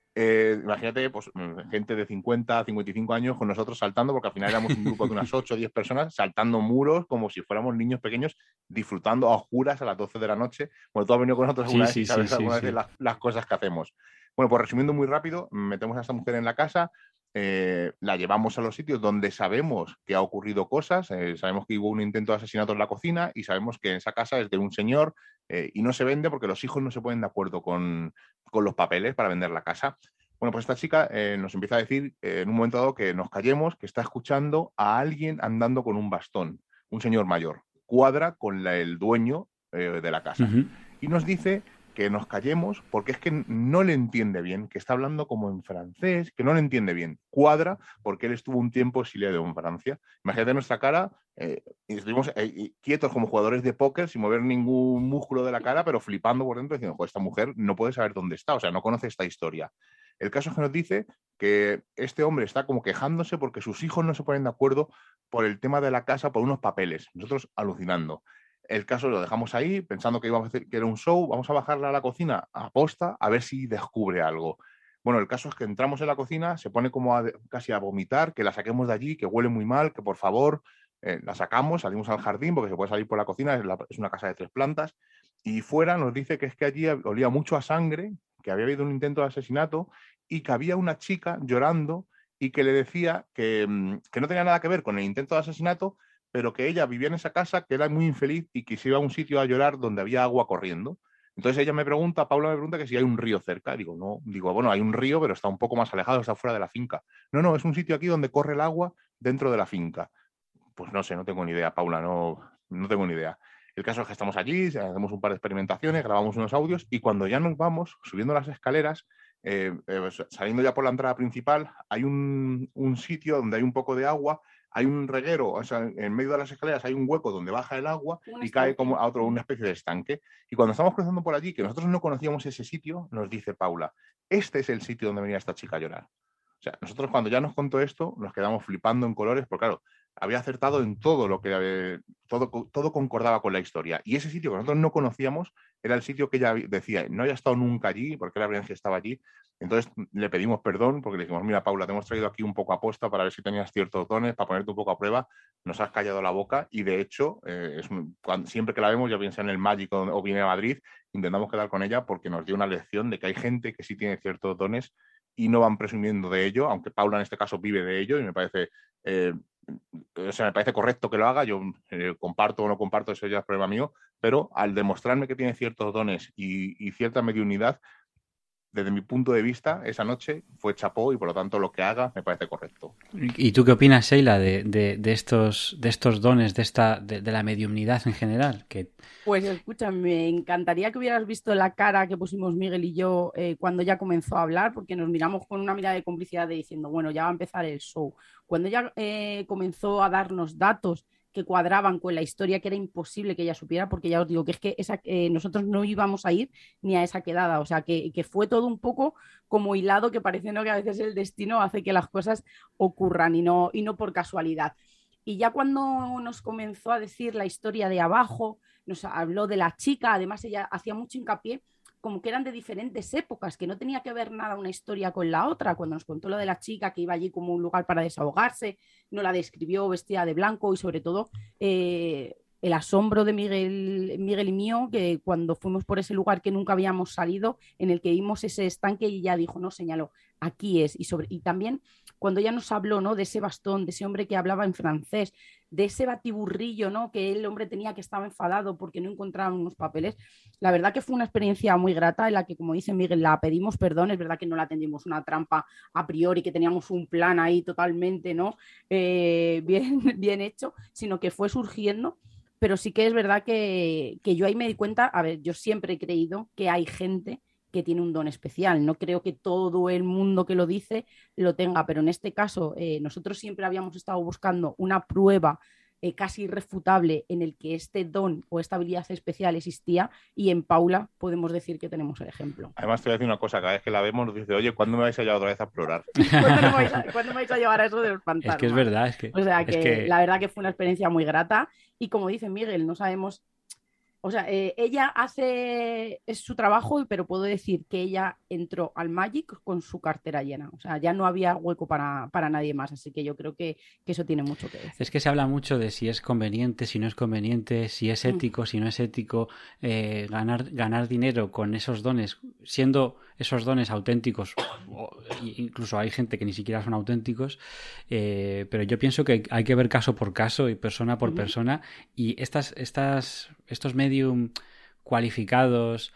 Eh, imagínate, pues, gente de cincuenta, cincuenta y cinco años con nosotros saltando, porque al final éramos un grupo de unas ocho o diez personas saltando muros como si fuéramos niños pequeños, disfrutando a oscuras a las doce de la noche. Bueno, tú has venido con nosotros alguna sí, vez y sí, sabes sí, alguna sí, vez sí. Las, las cosas que hacemos. Bueno, pues resumiendo muy rápido, metemos a esta mujer en la casa, eh, la llevamos a los sitios donde sabemos que ha ocurrido cosas, eh, sabemos que hubo un intento de asesinato en la cocina y sabemos que esa casa es de un señor eh, y no se vende porque los hijos no se ponen de acuerdo con, con los papeles para vender la casa. Bueno, pues esta chica eh, nos empieza a decir eh, en un momento dado que nos callemos, que está escuchando a alguien andando con un bastón, un señor mayor, cuadra con la, el dueño eh, de la casa. Uh-huh. Y nos dice que nos callemos porque es que no le entiende bien, que está hablando como en francés, que no le entiende bien. Cuadra porque él estuvo un tiempo exiliado en Francia. Imagínate nuestra cara, eh, y estuvimos eh, quietos como jugadores de póker sin mover ningún músculo de la cara, pero flipando por dentro diciendo, esta mujer no puede saber dónde está, o sea, no conoce esta historia. El caso es que nos dice que este hombre está como quejándose porque sus hijos no se ponen de acuerdo por el tema de la casa, por unos papeles. Nosotros alucinando. El caso lo dejamos ahí, pensando que íbamos a hacer que era un show, vamos a bajarla a la cocina a posta a ver si descubre algo. Bueno, el caso es que entramos en la cocina, se pone como a, casi a vomitar, que la saquemos de allí, que huele muy mal, que por favor eh, la sacamos, salimos al jardín porque se puede salir por la cocina, es, la, es una casa de tres plantas, y fuera nos dice que es que allí olía mucho a sangre, que había habido un intento de asesinato y que había una chica llorando y que le decía que, que no tenía nada que ver con el intento de asesinato, pero que ella vivía en esa casa, que era muy infeliz y que se iba a un sitio a llorar donde había agua corriendo. Entonces ella me pregunta, Paula me pregunta que si hay un río cerca. Digo, no, digo, bueno, hay un río, pero está un poco más alejado, está fuera de la finca. No, no, es un sitio aquí donde corre el agua dentro de la finca. Pues no sé, no tengo ni idea, Paula, no, no tengo ni idea. El caso es que estamos allí, hacemos un par de experimentaciones, grabamos unos audios y cuando ya nos vamos, subiendo las escaleras, eh, eh, saliendo ya por la entrada principal, hay un, un sitio donde hay un poco de agua, hay un reguero, o sea, en medio de las escaleras hay un hueco donde baja el agua Un y estanque. cae como a otro, una especie de estanque. Y cuando estamos cruzando por allí, que nosotros no conocíamos ese sitio, nos dice Paula, este es el sitio donde venía esta chica a llorar. O sea, nosotros cuando ya nos contó esto, nos quedamos flipando en colores, porque claro, había acertado en todo lo que, eh, todo, todo concordaba con la historia. Y ese sitio que nosotros no conocíamos era el sitio que ella decía, no había estado nunca allí, porque la verdad es que estaba allí. Entonces le pedimos perdón, porque le dijimos, mira, Paula, te hemos traído aquí un poco a posta para ver si tenías ciertos dones, para ponerte un poco a prueba, nos has callado la boca, y de hecho, eh, es, cuando, siempre que la vemos, ya bien sea en el Magic o, o viene a Madrid, intentamos quedar con ella porque nos dio una lección de que hay gente que sí tiene ciertos dones y no van presumiendo de ello, aunque Paula en este caso vive de ello, y me parece, eh, o sea, me parece correcto que lo haga. Yo eh, comparto o no comparto, eso ya es problema mío, pero al demostrarme que tiene ciertos dones y, y cierta mediunidad, desde mi punto de vista, esa noche fue chapó, y por lo tanto lo que haga me parece correcto. ¿Y tú qué opinas, Sheila, de, de, de estos de estos dones, de esta de, de la mediumnidad en general? Que... Pues escucha, me encantaría que hubieras visto la cara que pusimos Miguel y yo eh, cuando ya comenzó a hablar, porque nos miramos con una mirada de complicidad de diciendo, bueno, ya va a empezar el show. Cuando ya eh, comenzó a darnos datos que cuadraban con la historia, que era imposible que ella supiera, porque ya os digo que es que esa, eh, nosotros no íbamos a ir ni a esa quedada, o sea, que, que fue todo un poco como hilado, que pareciendo que a veces el destino hace que las cosas ocurran y no, y no por casualidad. Y ya cuando nos comenzó a decir la historia de abajo, nos habló de la chica, además ella hacía mucho hincapié como que eran de diferentes épocas, que no tenía que ver nada una historia con la otra. Cuando nos contó lo de la chica que iba allí como un lugar para desahogarse, no la describió vestida de blanco, y sobre todo eh, el asombro de Miguel, Miguel y mío, que cuando fuimos por ese lugar que nunca habíamos salido, en el que vimos ese estanque, y ya dijo, no, señaló, aquí es. Y, sobre, y también cuando ella nos habló, ¿no?, de ese bastón, de ese hombre que hablaba en francés, de ese batiburrillo, ¿no?, que el hombre tenía, que estaba enfadado porque no encontraba unos papeles. La verdad que fue una experiencia muy grata, en la que, como dice Miguel, la pedimos perdón. Es verdad que no la atendimos una trampa a priori, que teníamos un plan ahí totalmente, ¿no?, eh, bien, bien hecho, sino que fue surgiendo. Pero sí que es verdad que, que yo ahí me di cuenta, a ver, yo siempre he creído que hay gente que tiene un don especial. No creo que todo el mundo que lo dice lo tenga, pero en este caso eh, nosotros siempre habíamos estado buscando una prueba eh, casi irrefutable en el que este don o esta habilidad especial existía, y en Paula podemos decir que tenemos el ejemplo. Además, te voy a decir una cosa, cada vez que la vemos nos dice, oye, ¿cuándo me vais a llevar otra vez a explorar? ¿Cuándo me vais a, ¿cuándo me vais a llevar a eso de los fantasmas? Es que es verdad, es que... O sea, que, es que... la verdad que fue una experiencia muy grata, y como dice Miguel, no sabemos... O sea, eh, ella hace es su trabajo, pero puedo decir que ella entró al Magic con su cartera llena. O sea, ya no había hueco para, para nadie más. Así que yo creo que, que eso tiene mucho que decir. Es que se habla mucho de si es conveniente, si no es conveniente, si es ético, mm. si no es ético, eh, ganar, ganar dinero con esos dones, siendo esos dones auténticos. O incluso hay gente que ni siquiera son auténticos. Eh, pero yo pienso que hay que ver caso por caso y persona por uh-huh. persona. Y estas, estas, estos medios medium cualificados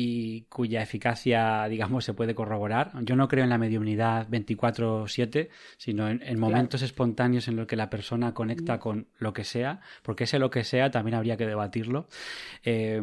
y cuya eficacia, digamos, se puede corroborar. Yo no creo en la mediumnidad veinticuatro siete, sino en, en momentos claro. espontáneos en los que la persona conecta mm. con lo que sea, porque ese lo que sea también habría que debatirlo. Eh,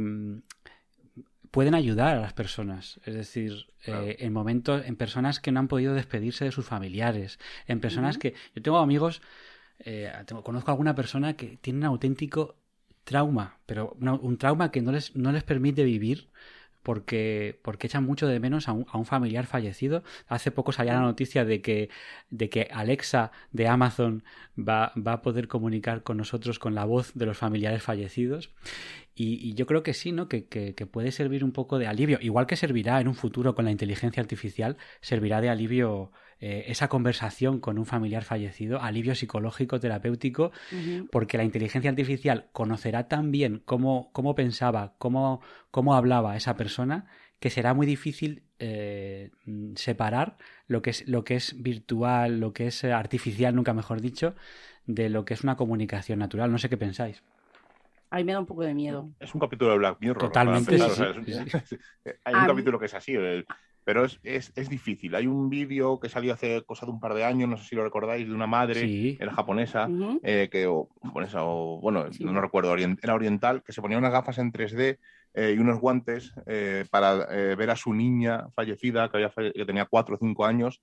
pueden ayudar a las personas, es decir, claro. eh, en momentos, en personas que no han podido despedirse de sus familiares, en personas mm. que... Yo tengo amigos, eh, tengo, conozco a alguna persona que tiene un auténtico trauma, pero una, un trauma que no les, no les permite vivir porque, porque echan mucho de menos a un, a un familiar fallecido. Hace poco salía la noticia de que, de que Alexa de Amazon va, va a poder comunicar con nosotros con la voz de los familiares fallecidos. Y, y yo creo que sí, ¿no? Que, que, que puede servir un poco de alivio, igual que servirá en un futuro con la inteligencia artificial, servirá de alivio eh, esa conversación con un familiar fallecido, alivio psicológico, terapéutico, uh-huh. porque la inteligencia artificial conocerá tan bien cómo, cómo pensaba, cómo, cómo hablaba esa persona, que será muy difícil eh, separar lo que es, lo que es virtual, lo que es artificial, nunca mejor dicho, de lo que es una comunicación natural. No sé qué pensáis. A mí me da un poco de miedo. Es un capítulo de Black Mirror. Totalmente. Empezar, Sí, o sea, sí, es, sí. Hay un um, capítulo que es así, el, pero es, es, es difícil. Hay un vídeo que salió hace cosa de un par de años, no sé si lo recordáis, de una madre, sí. era japonesa, uh-huh. eh, que, o japonesa, o bueno, sí. no, no recuerdo, orient, era oriental, que se ponía unas gafas en tres D eh, y unos guantes eh, para eh, ver a su niña fallecida, que, había falle- que tenía cuatro o cinco años,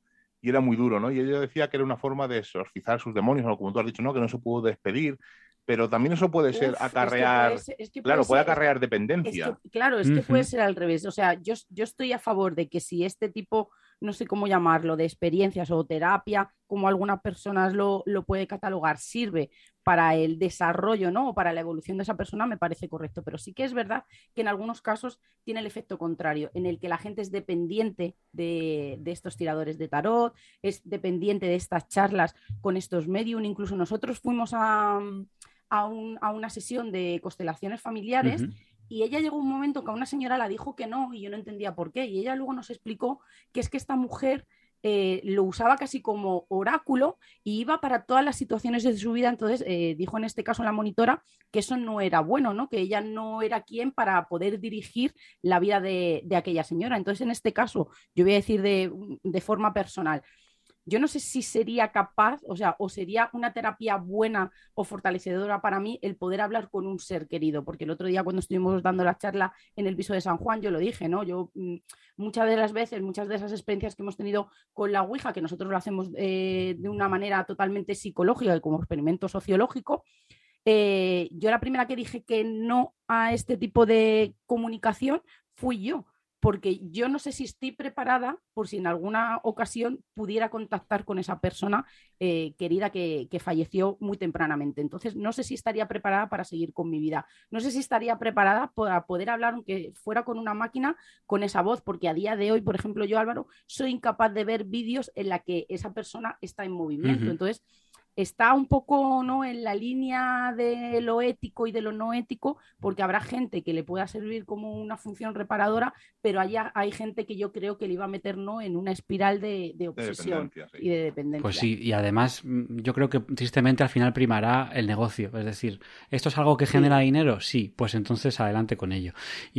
y era muy duro, ¿no? Y ella decía que era una forma de exorcizar sus demonios, o como tú has dicho, ¿no? Que no se pudo despedir, pero también eso puede ser Uf, acarrear, es que puede ser- es que claro, puede puede ser- acarrear es dependencia. que, claro, es que Ujú. puede ser al revés. O sea, yo, yo estoy a favor de que si este tipo, no sé cómo llamarlo, de experiencias o terapia, como algunas personas lo, lo puede catalogar, sirve para el desarrollo, ¿no? O para la evolución de esa persona, me parece correcto. Pero sí que es verdad que en algunos casos tiene el efecto contrario, en el que la gente es dependiente de, de estos tiradores de tarot, es dependiente de estas charlas con estos medium. Incluso nosotros fuimos a, a, un, a una sesión de constelaciones familiares. Ujú. Y ella llegó un momento que a una señora la dijo que no y yo no entendía por qué. Y ella luego nos explicó que es que esta mujer eh, lo usaba casi como oráculo y iba para todas las situaciones de su vida. Entonces eh, dijo en este caso la monitora que eso no era bueno, ¿no? Que ella no era quien para poder dirigir la vida de, de aquella señora. Entonces en este caso yo voy a decir de, de forma personal, yo no sé si sería capaz, o sea, o sería una terapia buena o fortalecedora para mí el poder hablar con un ser querido, porque el otro día cuando estuvimos dando la charla en el piso de San Juan, yo lo dije, ¿no? Yo mm, muchas de las veces, muchas de esas experiencias que hemos tenido con la Ouija, que nosotros lo hacemos eh, de una manera totalmente psicológica y como experimento sociológico, eh, yo la primera que dije que no a este tipo de comunicación fui yo, porque yo no sé si estoy preparada por si en alguna ocasión pudiera contactar con esa persona eh, querida que, que falleció muy tempranamente. Entonces, no sé si estaría preparada para seguir con mi vida. No sé si estaría preparada para poder hablar, aunque fuera con una máquina, con esa voz, porque a día de hoy, por ejemplo, yo, Álvaro, soy incapaz de ver vídeos en la que esa persona está en movimiento. Ujú. Entonces, está un poco, ¿no?, en la línea de lo ético y de lo no ético, porque habrá gente que le pueda servir como una función reparadora, pero hay, hay gente que yo creo que le iba a meter, ¿no?, en una espiral de, de De obsesión dependencia, sí. y de dependencia. Pues sí, y además mm, yo creo que tristemente al final primará el negocio. Es decir, ¿esto es algo que Sí. genera dinero? Sí, pues entonces adelante con ello.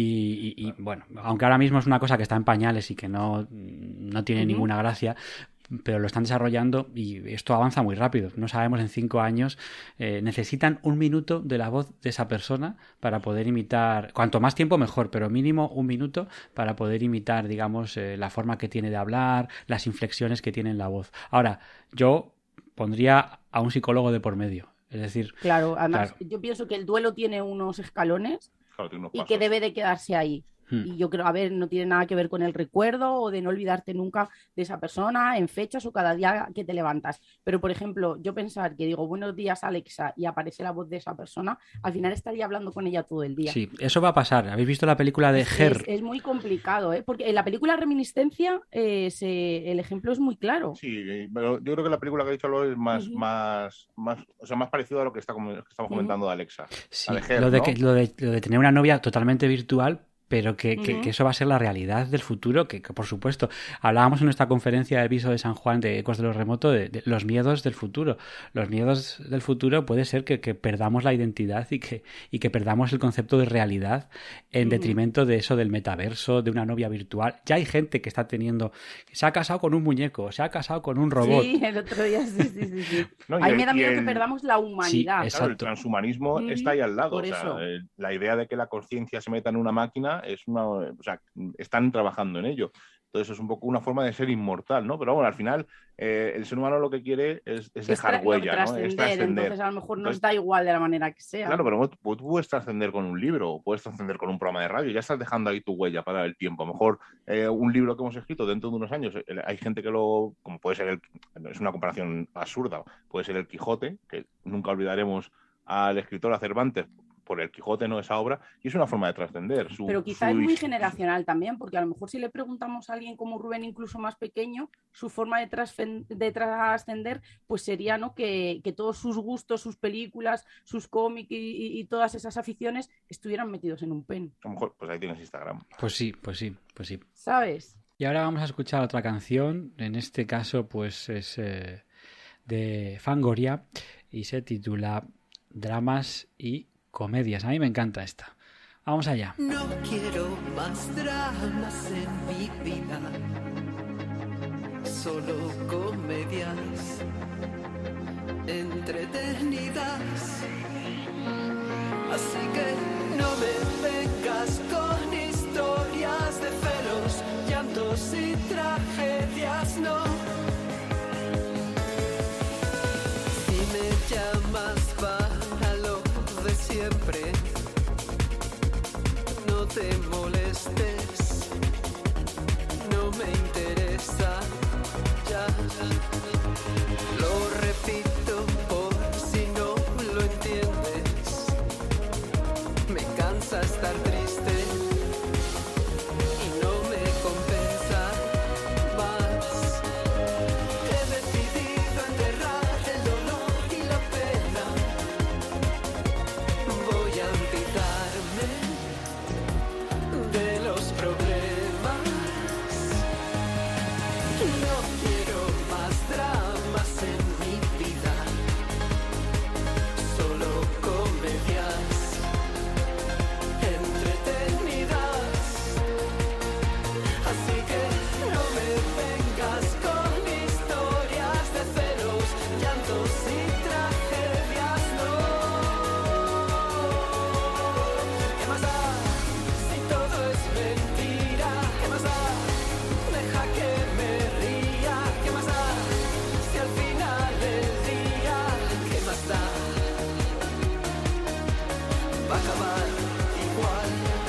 Y, y- y, bueno, aunque ahora mismo es una cosa que está en pañales y que no, no tiene Ujú. ninguna gracia, pero lo están desarrollando y esto avanza muy rápido. No sabemos en cinco años. Eh, necesitan un minuto de la voz de esa persona para poder imitar, cuanto más tiempo mejor, pero mínimo un minuto para poder imitar, digamos, eh, la forma que tiene de hablar, las inflexiones que tiene en la voz. Ahora, yo pondría a un psicólogo de por medio. Es decir, Claro, además, claro. yo pienso que el duelo tiene unos escalones Claro, tiene unos y pasos. que debe de quedarse ahí. Hmm. Y yo creo, a ver, no tiene nada que ver con el recuerdo o de no olvidarte nunca de esa persona en fechas o cada día que te levantas. Pero, por ejemplo, yo pensar que digo buenos días, Alexa, y aparece la voz de esa persona, al final estaría hablando con ella todo el día. Sí, eso va a pasar. ¿Habéis visto la película de Es, Her? es- es muy complicado, ¿eh? Porque en la película Reminiscencia eh, se- el ejemplo es muy claro. Sí, pero yo creo que la película que ha dicho Lolo es más, Ujú. más, más, o sea, más parecido a lo que, está, como- que estamos Ujú. comentando de Alexa. Sí, La de Her, lo de, ¿no? que, lo, de, lo de tener una novia totalmente virtual, pero que, que- Ujú. que eso va a ser la realidad del futuro, que, que por supuesto, hablábamos en nuestra conferencia del piso de San Juan de Ecos de lo Remoto de, de los miedos del futuro. Los miedos del futuro puede ser que, que perdamos la identidad y que, y que perdamos el concepto de realidad en Ujú. detrimento de eso del metaverso, de una novia virtual. Ya hay gente que está teniendo, se ha casado con un muñeco, se ha casado con un robot. Sí, el otro día, sí, sí, sí. sí. No, y Ahí el- me da y miedo que el- perdamos la humanidad. Sí, es- Claro, el Exacto. transhumanismo Ujú, está ahí al lado. por O sea, eso. eh, la idea de que la conciencia se meta en una máquina es una. O sea, están trabajando en ello. Entonces es un poco una forma de ser inmortal, ¿no? Pero bueno, al final eh, el ser humano lo que quiere es, es Es dejar tra- lo- huella, ¿no? Es trascender, trascender. entonces a lo mejor nos Entonces, da igual de la manera que sea. Claro, pero tú tú puedes trascender con un libro, o puedes trascender con un programa de radio, ya estás dejando ahí tu huella para el tiempo. A lo mejor eh, un libro que hemos escrito dentro de unos años, eh, hay gente que lo, como puede ser, el, es una comparación absurda, puede ser el Quijote, que nunca olvidaremos al escritor, a Cervantes, por el Quijote, no esa obra, y es una forma de trascender. Su, Pero quizá su es muy his- generacional también, porque a lo mejor si le preguntamos a alguien como Rubén, incluso más pequeño, su forma de, trasfen- de trascender, pues sería, ¿no?, que, que todos sus gustos, sus películas, sus cómics y, y- y todas esas aficiones estuvieran metidos en un pen, A lo mejor, pues ahí tienes Instagram. Pues sí, pues sí, pues sí. ¿sabes? Y ahora vamos a escuchar otra canción, en este caso pues es eh, de Fangoria y se titula Dramas y Comedias. A mí me encanta esta. Vamos allá. No quiero más dramas en mi vida, solo comedias entretenidas. Así que no me vengas con historias de celos, llantos y tragedias, no. no te molestes, no me interesa, ya. Lo repito por si no lo entiendes, me cansa estar triste y no me compensa más. He decidido enterrar el dolor y la pena, voy a olvidarme de los problemas. No quiero más dramas en mi vida, solo comedias entretenidas. Así que no me vengas con historias de celos, llantos y tragedias, no. ¿Qué más da si todo es mentira? ¿Qué más da? Deja que me ría. ¿Qué más da si al final del día, qué más da? Va a acabar igual.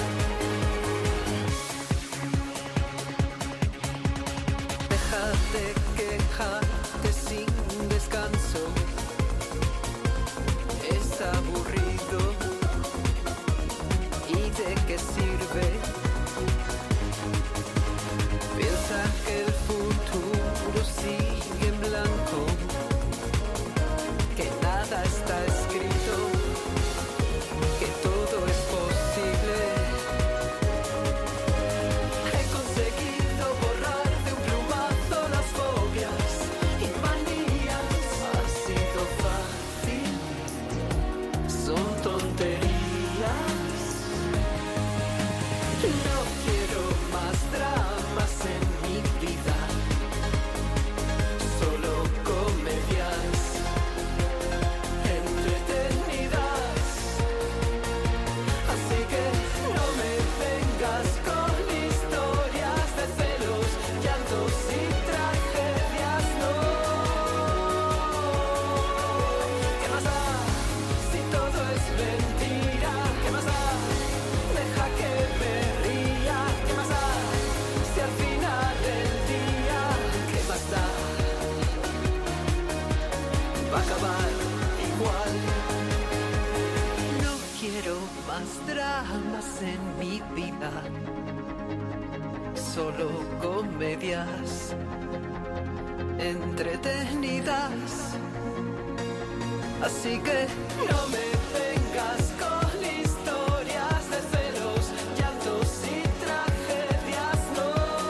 Deja de quejarte sin descanso, es aburrido. ¿Y de qué sirve? Piensa que el futuro sigue en blanco, que nada está escrito, que todo es posible. He conseguido borrar de un plumazo las fobias y manías. Ha sido fácil, son tonterías. No quiero más dramas en mi vida, solo comedias entretenidas. Así que no me vengas con historias de celos, llantos y tragedias, no. ¿Qué más da si todo es mentira? ¿Qué más da? Deja que me ría. ¿Qué más da si al final del día, qué más da? Va a acabar igual. No quiero más dramas en mi vida, solo comedias entretenidas. Así que no me vengas con historias de celos, llantos y tragedias, no.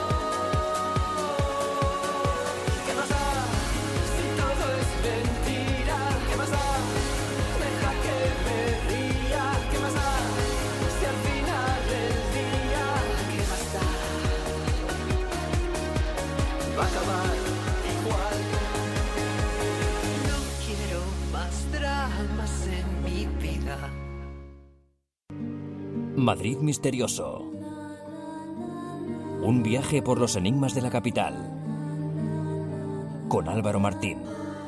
¿Qué más da si todo es mentira? ¿Qué más da? Deja que me ría. ¿Qué más da si al final del día, qué más da? Va a acabar igual. No quiero más dramas en mi vida. Madrid misterioso. Un viaje por los enigmas de la capital. Con Álvaro Martín.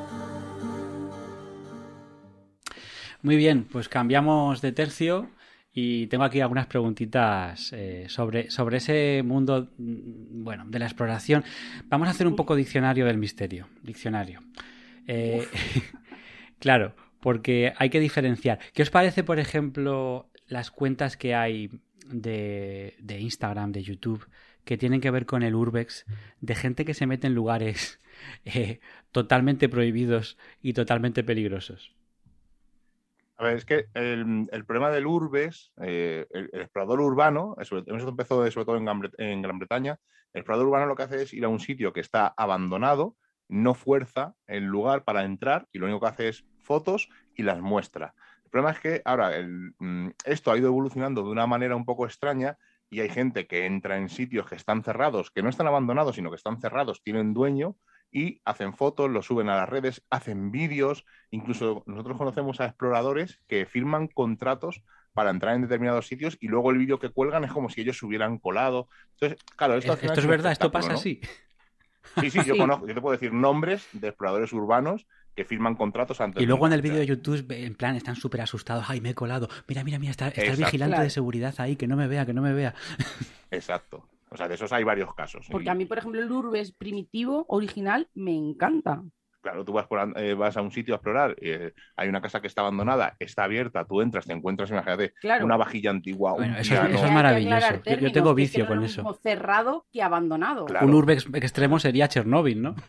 Muy bien, pues cambiamos de tercio y tengo aquí algunas preguntitas eh, sobre, sobre ese mundo, mm, bueno, de la exploración. Vamos a hacer un poco diccionario del misterio. Diccionario. Eh, claro, porque hay que diferenciar. ¿Qué os parece, por ejemplo, las cuentas que hay de, de Instagram, de YouTube, que tienen que ver con el Urbex, de gente que se mete en lugares eh, totalmente prohibidos y totalmente peligrosos? A ver, es que el, el problema del Urbex, eh, el, el explorador urbano, sobre, eso empezó sobre todo en Gran, en Gran Bretaña, el explorador urbano lo que hace es ir a un sitio que está abandonado, no fuerza el lugar para entrar y lo único que hace es fotos y las muestra. El problema es que ahora el, esto ha ido evolucionando de una manera un poco extraña y hay gente que entra en sitios que están cerrados, que no están abandonados, sino que están cerrados, tienen dueño, y hacen fotos, lo suben a las redes, hacen vídeos. Incluso nosotros conocemos a exploradores que firman contratos para entrar en determinados sitios y luego el vídeo que cuelgan es como si ellos se hubieran colado. Entonces, claro, esto, al final esto es, es verdad, esto pasa, ¿no? así. Sí, sí, yo Sí. conozco, yo te puedo decir nombres de exploradores urbanos que firman contratos antes Y luego en de el vídeo de YouTube, en plan, están súper asustados. ¡Ay, me he colado! Mira, mira, mira, está, está el Exacto. vigilante Claro. de seguridad ahí, que no me vea, que no me vea. Exacto. O sea, de esos hay varios casos. Porque Y, a mí, por ejemplo, el Urbes primitivo, original, me encanta. claro, tú vas, por, an- eh, vas a un sitio a explorar, eh, hay una casa que está abandonada, está abierta, tú entras, te encuentras, imagínate, Claro. una vajilla antigua, Bueno, un eso es- piano. eso es Hay que maravilloso. aclarar Yo- yo términos, tengo que es que vicio no con es lo eso. mismo cerrado que abandonado. Claro. Un urbex extremo sería Chernóbil, ¿no?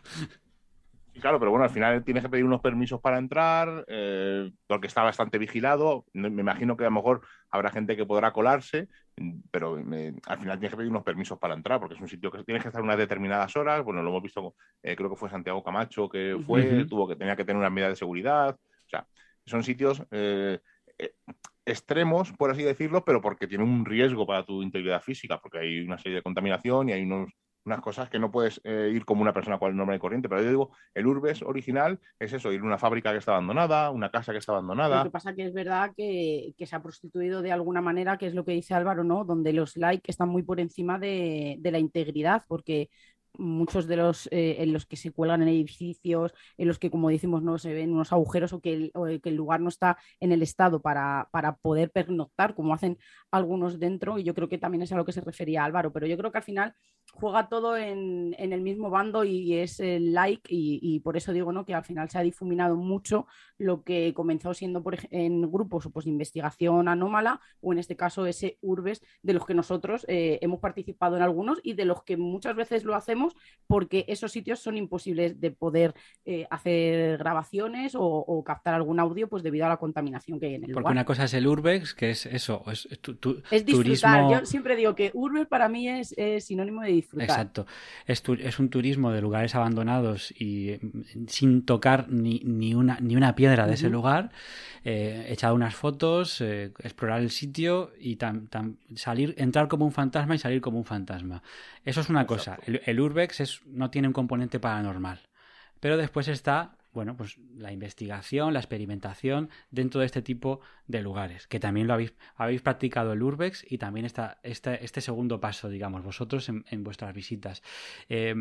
Y claro, pero bueno, al final tienes que pedir unos permisos para entrar, eh, porque está bastante vigilado. No- Me imagino que a lo mejor habrá gente que podrá colarse, mm, pero me- al final tienes que pedir unos permisos para entrar, porque es un sitio que tienes que estar unas determinadas horas. Bueno, lo hemos visto, eh, creo que fue Santiago Camacho que fue, Ujú. tuvo que tenía que tener una medida de seguridad. O sea, son sitios eh, eh, extremos, por así decirlo, pero porque tienen un riesgo para tu integridad física, porque hay una serie de contaminación y hay unos unas cosas que no puedes eh, ir como una persona cual normal y corriente, pero yo digo, el Urbes original es eso, ir a una fábrica que está abandonada, una casa que está Lo abandonada. que pasa que es verdad que, que se ha prostituido de alguna manera, que es lo que dice Álvaro, ¿no? Donde los likes están muy por encima de, de la integridad, porque muchos de los eh, en los que se cuelgan en edificios, en los que, como decimos, no se ven unos agujeros o que el, o que el lugar no está en el estado para, para poder pernoctar, como hacen algunos dentro, y yo creo que también es a lo que se refería Álvaro, pero yo creo que al final juega todo en, en el mismo bando y es el like, y, y por eso digo, ¿no? Que al final se ha difuminado mucho lo que comenzó siendo por, ej- en grupos pues, de investigación anómala, o en este caso ese Urbes, de los que nosotros eh, hemos participado en algunos y de los que muchas veces lo hacemos porque esos sitios son imposibles de poder eh, hacer grabaciones o, o captar algún audio pues debido a la contaminación que hay en el Porque lugar. una cosa es el urbex, que es eso, es tu- tu- Es disfrutar. turismo... Yo siempre digo que Urbes para mí es, es sinónimo de disfrutar. Exacto. Es, tu- es un turismo de lugares abandonados y mm, sin tocar ni, ni, una, ni una piedra de ese Ujú. lugar, eh, echar unas fotos, eh, explorar el sitio y tam- tam- salir, entrar como un fantasma y salir como un fantasma. Eso es una cosa. Exacto. El, el urbex es, no tiene un componente paranormal. Pero después está, bueno, pues la investigación, la experimentación dentro de este tipo de lugares, que también lo habéis, habéis practicado el urbex y también está este, este segundo paso, digamos, vosotros en, en vuestras visitas. Eh,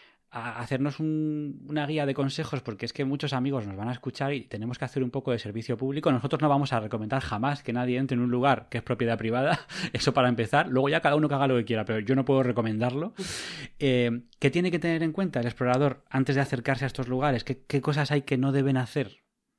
a hacernos un- una guía de consejos, porque es que muchos amigos nos van a escuchar y tenemos que hacer un poco de servicio público. Nosotros no vamos a recomendar jamás que nadie entre en un lugar que es propiedad privada, eso para empezar. Luego ya cada uno que haga lo que quiera, pero yo no puedo recomendarlo. Eh, ¿Qué tiene que tener en cuenta el explorador antes de acercarse a estos lugares? ¿Qué, qué cosas hay que no deben hacer?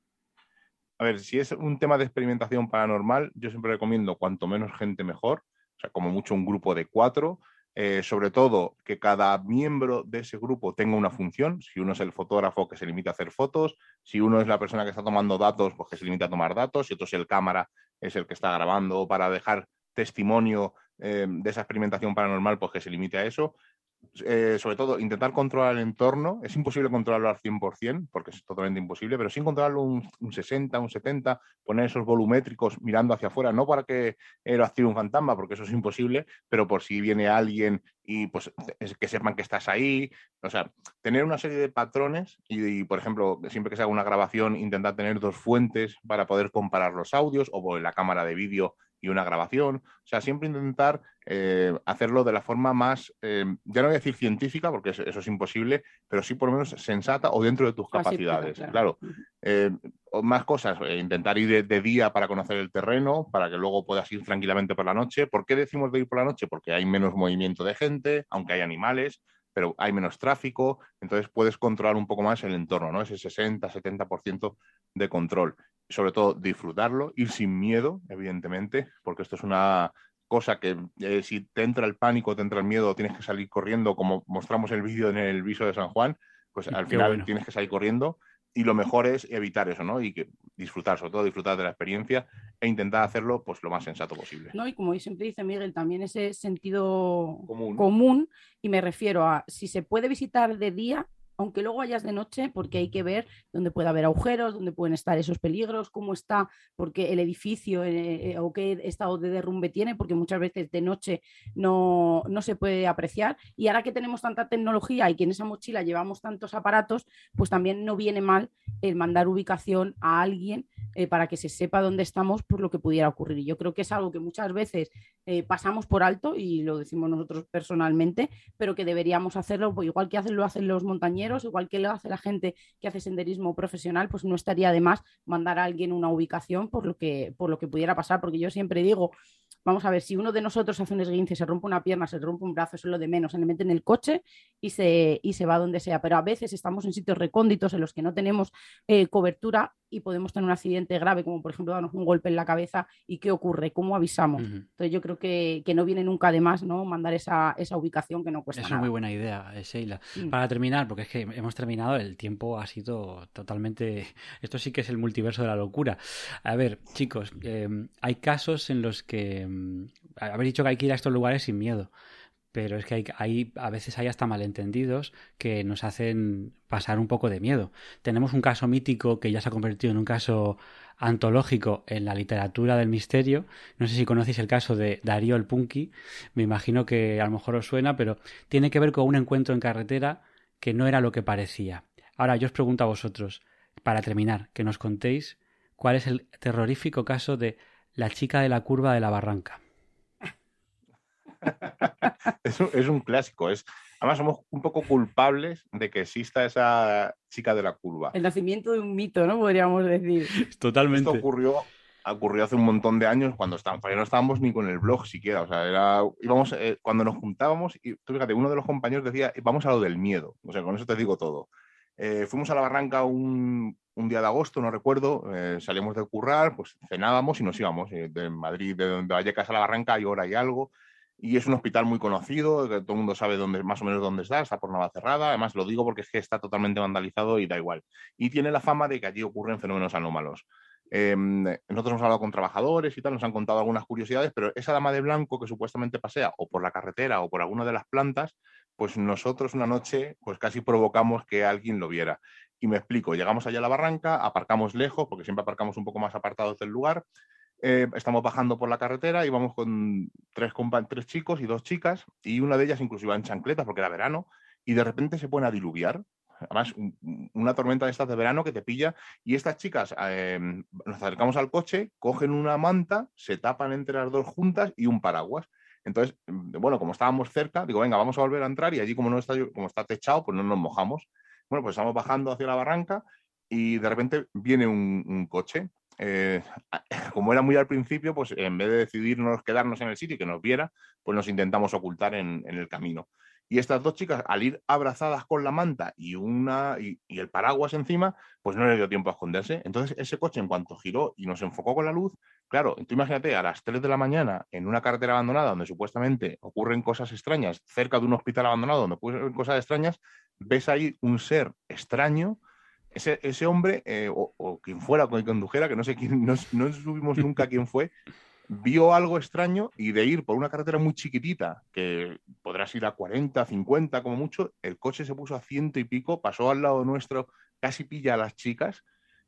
A ver, si es un tema de experimentación paranormal, yo siempre recomiendo cuanto menos gente mejor, o sea, como mucho un grupo de cuatro, eh, sobre todo que cada miembro de ese grupo tenga una función. Si uno es el fotógrafo, que se limita a hacer fotos; si uno es la persona que está tomando datos, pues que se limita a tomar datos; si otro es el cámara, es el que está grabando para dejar testimonio eh, de esa experimentación paranormal, pues que se limite a eso. Eh, sobre todo, intentar controlar el entorno. Es imposible controlarlo al cien por cien, porque es totalmente imposible, pero sin controlarlo un, un sesenta, un setenta, poner esos volumétricos mirando hacia afuera, no para que eh, lo active un fantasma, porque eso es imposible, pero por si viene alguien y pues es, que sepan que estás ahí. O sea, tener una serie de patrones y, y, por ejemplo, siempre que se haga una grabación, intentar tener dos fuentes para poder comparar los audios, o la cámara de vídeo y una grabación. O sea, siempre intentar eh, hacerlo de la forma más, eh, ya no voy a decir científica, porque eso, eso es imposible, pero sí por lo menos sensata o dentro de tus Así, capacidades. claro. Claro. Eh, más cosas, eh, intentar ir de, de día para conocer el terreno, para que luego puedas ir tranquilamente por la noche. ¿Por qué decimos de ir por la noche? Porque hay menos movimiento de gente, aunque hay animales, pero hay menos tráfico, entonces puedes controlar un poco más el entorno, ¿no? Ese sesenta, setenta por ciento de control. Sobre todo, disfrutarlo, ir sin miedo, evidentemente, porque esto es una cosa que eh, si te entra el pánico, te entra el miedo, tienes que salir corriendo, como mostramos el vídeo en el viso de San Juan, pues al Qué final bueno. tienes que salir corriendo, y lo mejor es evitar eso, ¿no? Y que disfrutar, sobre todo disfrutar de la experiencia e intentar hacerlo pues lo más sensato posible. ¿No? Y como siempre dice Miguel, también ese sentido Común. común, y me refiero a si se puede visitar de día, aunque luego vayas de noche, porque hay que ver dónde puede haber agujeros, dónde pueden estar esos peligros, cómo está, porque el edificio eh, o qué estado de derrumbe tiene, porque muchas veces de noche no, no se puede apreciar. Y ahora que tenemos tanta tecnología y que en esa mochila llevamos tantos aparatos, pues también no viene mal el mandar ubicación a alguien eh, para que se sepa dónde estamos por lo que pudiera ocurrir. Y yo creo que es algo que muchas veces eh, pasamos por alto, y lo decimos nosotros personalmente, pero que deberíamos hacerlo, pues igual que hacen, lo hacen los montañeros, igual que lo hace la gente que hace senderismo profesional, pues no estaría de más mandar a alguien una ubicación por lo que, por lo que pudiera pasar, porque yo siempre digo, vamos a ver, si uno de nosotros hace un esguince, se rompe una pierna, se rompe un brazo, eso es lo de menos, se le mete en el coche y se, y se va donde sea, pero a veces estamos en sitios recónditos en los que no tenemos eh, cobertura y podemos tener un accidente grave, como por ejemplo darnos un golpe en la cabeza. ¿Y qué ocurre? ¿Cómo avisamos? Ujú. Entonces yo creo que, que no viene nunca de más, ¿no?, mandar esa, esa ubicación que no cuesta Es nada. una muy buena idea, eh, Sheila. Mm. Para terminar, porque es que hemos terminado, el tiempo ha sido totalmente... Esto sí que es el multiverso de la locura. A ver, chicos, eh, hay casos en los que... mm, habéis dicho que hay que ir a estos lugares sin miedo, pero es que hay, hay- a veces hay hasta malentendidos que nos hacen pasar un poco de miedo. Tenemos un caso mítico que ya se ha convertido en un caso antológico en la literatura del misterio. No sé si conocéis el caso de Darío el Punky. Me imagino que a lo mejor os suena, pero tiene que ver con un encuentro en carretera que no era lo que parecía. Ahora yo os pregunto a vosotros, para terminar, que nos contéis cuál es el terrorífico caso de la chica de la curva de la barranca. Es un, es un clásico. Es, además, somos un poco culpables de que exista esa chica de la curva. El nacimiento de un mito, ¿no?, podríamos decir. Totalmente. Esto ocurrió, ocurrió hace un montón de años cuando estábamos, todavía no estábamos ni con el blog siquiera. O sea, era, íbamos, eh, cuando nos juntábamos, y tú fíjate, uno de los compañeros decía, vamos a lo del miedo. O sea, con eso te digo todo. Eh, fuimos a la barranca un, un día de agosto, no recuerdo, eh, salíamos de currar, pues cenábamos y nos íbamos. Eh, de Madrid, de donde Vallecas a la barranca, hay hora y algo. Y es un hospital muy conocido, que todo el mundo sabe dónde, más o menos dónde está, está por Navacerrada. Además, lo digo porque es que está totalmente vandalizado y da igual. Y tiene la fama de que allí ocurren fenómenos anómalos. Eh, nosotros hemos hablado con trabajadores y tal, nos han contado algunas curiosidades, pero esa dama de blanco que supuestamente pasea o por la carretera o por alguna de las plantas, pues nosotros una noche pues casi provocamos que alguien lo viera. Y me explico, llegamos allá a la barranca, aparcamos lejos, porque siempre aparcamos un poco más apartados del lugar. Eh, estamos bajando por la carretera y vamos con tres, compa- tres chicos y dos chicas, y una de ellas incluso iba en chancletas porque era verano, y de repente se pone a diluviar. Además, un- una tormenta de estas de verano que te pilla, y estas chicas eh, nos acercamos al coche, cogen una manta, se tapan entre las dos juntas y un paraguas. Entonces, bueno, como estábamos cerca, digo, venga, vamos a volver a entrar, y allí como no está, como está techado, pues no nos mojamos. Bueno, pues estamos bajando hacia la barranca y de repente viene un, un coche. Eh, como era muy al principio, pues en vez de decidirnos quedarnos en el sitio y que nos viera, pues nos intentamos ocultar en, en el camino. Y estas dos chicas, al ir abrazadas con la manta y, una, y, y el paraguas encima, pues no les dio tiempo a esconderse. Entonces ese coche, en cuanto giró y nos enfocó con la luz, claro, tú imagínate a las tres de la mañana en una carretera abandonada donde supuestamente ocurren cosas extrañas, cerca de un hospital abandonado donde ocurren cosas extrañas, ves ahí un ser extraño. Ese, ese hombre, eh, o, o quien fuera, quien condujera, que no sé quién, no, no supimos nunca quién fue, vio algo extraño, y de ir por una carretera muy chiquitita, que podrás ir a cuarenta, cincuenta como mucho, el coche se puso a ciento y pico, pasó al lado nuestro, casi pilla a las chicas.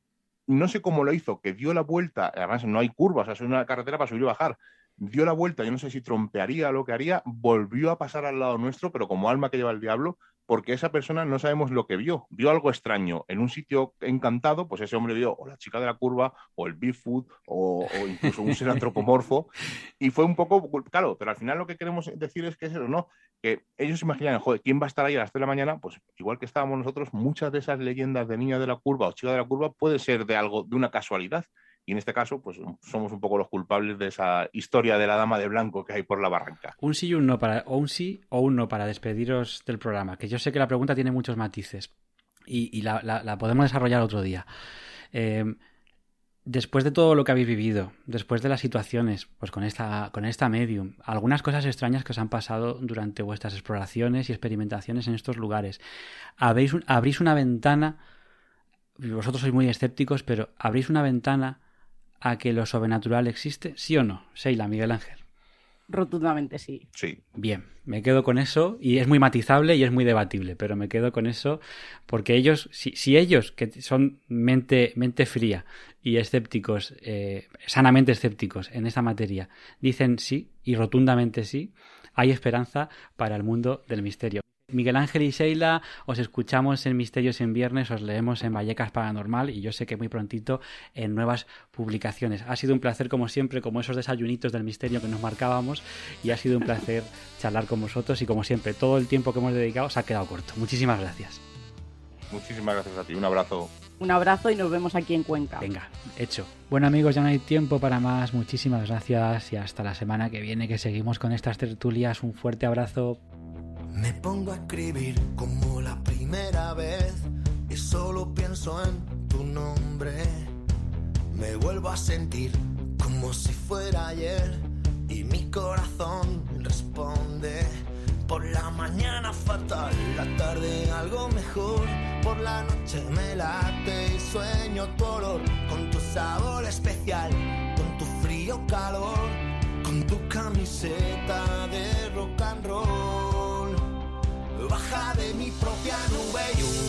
No sé cómo lo hizo, que dio la vuelta, además no hay curvas, o sea, es una carretera para subir y bajar. Dio la vuelta, yo no sé si trompearía o lo que haría, volvió a pasar al lado nuestro, pero como alma que lleva el diablo, porque esa persona no sabemos lo que vio. Vio algo extraño en un sitio encantado, pues ese hombre vio o la chica de la curva, o el Bigfoot, o, o incluso un ser antropomorfo, y fue un poco, claro, pero al final lo que queremos decir es que es eso, ¿no? Que ellos imaginan, joder, ¿quién va a estar ahí a las tres de la mañana? Pues igual que estábamos nosotros, muchas de esas leyendas de niña de la curva o chica de la curva puede ser de algo, de una casualidad. Y en este caso, pues somos un poco los culpables de esa historia de la dama de blanco que hay por la barranca. Un sí y un no para, o un sí o un no para despediros del programa, que yo sé que la pregunta tiene muchos matices y, y la, la, la podemos desarrollar otro día. Eh, después de todo lo que habéis vivido, después de las situaciones, pues con esta, con esta medium, algunas cosas extrañas que os han pasado durante vuestras exploraciones y experimentaciones en estos lugares, ¿habéis un, abrís una ventana? Vosotros sois muy escépticos, pero ¿abrís una ventana a que lo sobrenatural existe? ¿Sí o no? Sheila, Miguel Ángel. Rotundamente sí. Sí. Bien, me quedo con eso, y es muy matizable y es muy debatible, pero me quedo con eso porque ellos, si, si ellos, que son mente, mente fría y escépticos, eh, sanamente escépticos en esta materia, dicen sí y rotundamente sí, hay esperanza para el mundo del misterio. Miguel Ángel y Sheila, os escuchamos en Misterios en Viernes, os leemos en Vallecas Paranormal y yo sé que muy prontito en nuevas publicaciones. Ha sido un placer como siempre, como esos desayunitos del misterio que nos marcábamos, y ha sido un placer charlar con vosotros y como siempre todo el tiempo que hemos dedicado se ha quedado corto. Muchísimas gracias. Muchísimas gracias a ti, un abrazo. Un abrazo y nos vemos aquí en Cuenca. Venga, hecho. Bueno amigos, ya no hay tiempo para más. Muchísimas gracias y hasta la semana que viene, que seguimos con estas tertulias. Un fuerte abrazo. Me pongo a escribir como la primera vez y solo pienso en tu nombre. Me vuelvo a sentir como si fuera ayer y mi corazón responde. Por la mañana fatal, la tarde algo mejor. Por la noche me late y sueño tu olor, con tu sabor especial, con tu frío calor, con tu camiseta de rock and roll. Baja de mi propia nube y un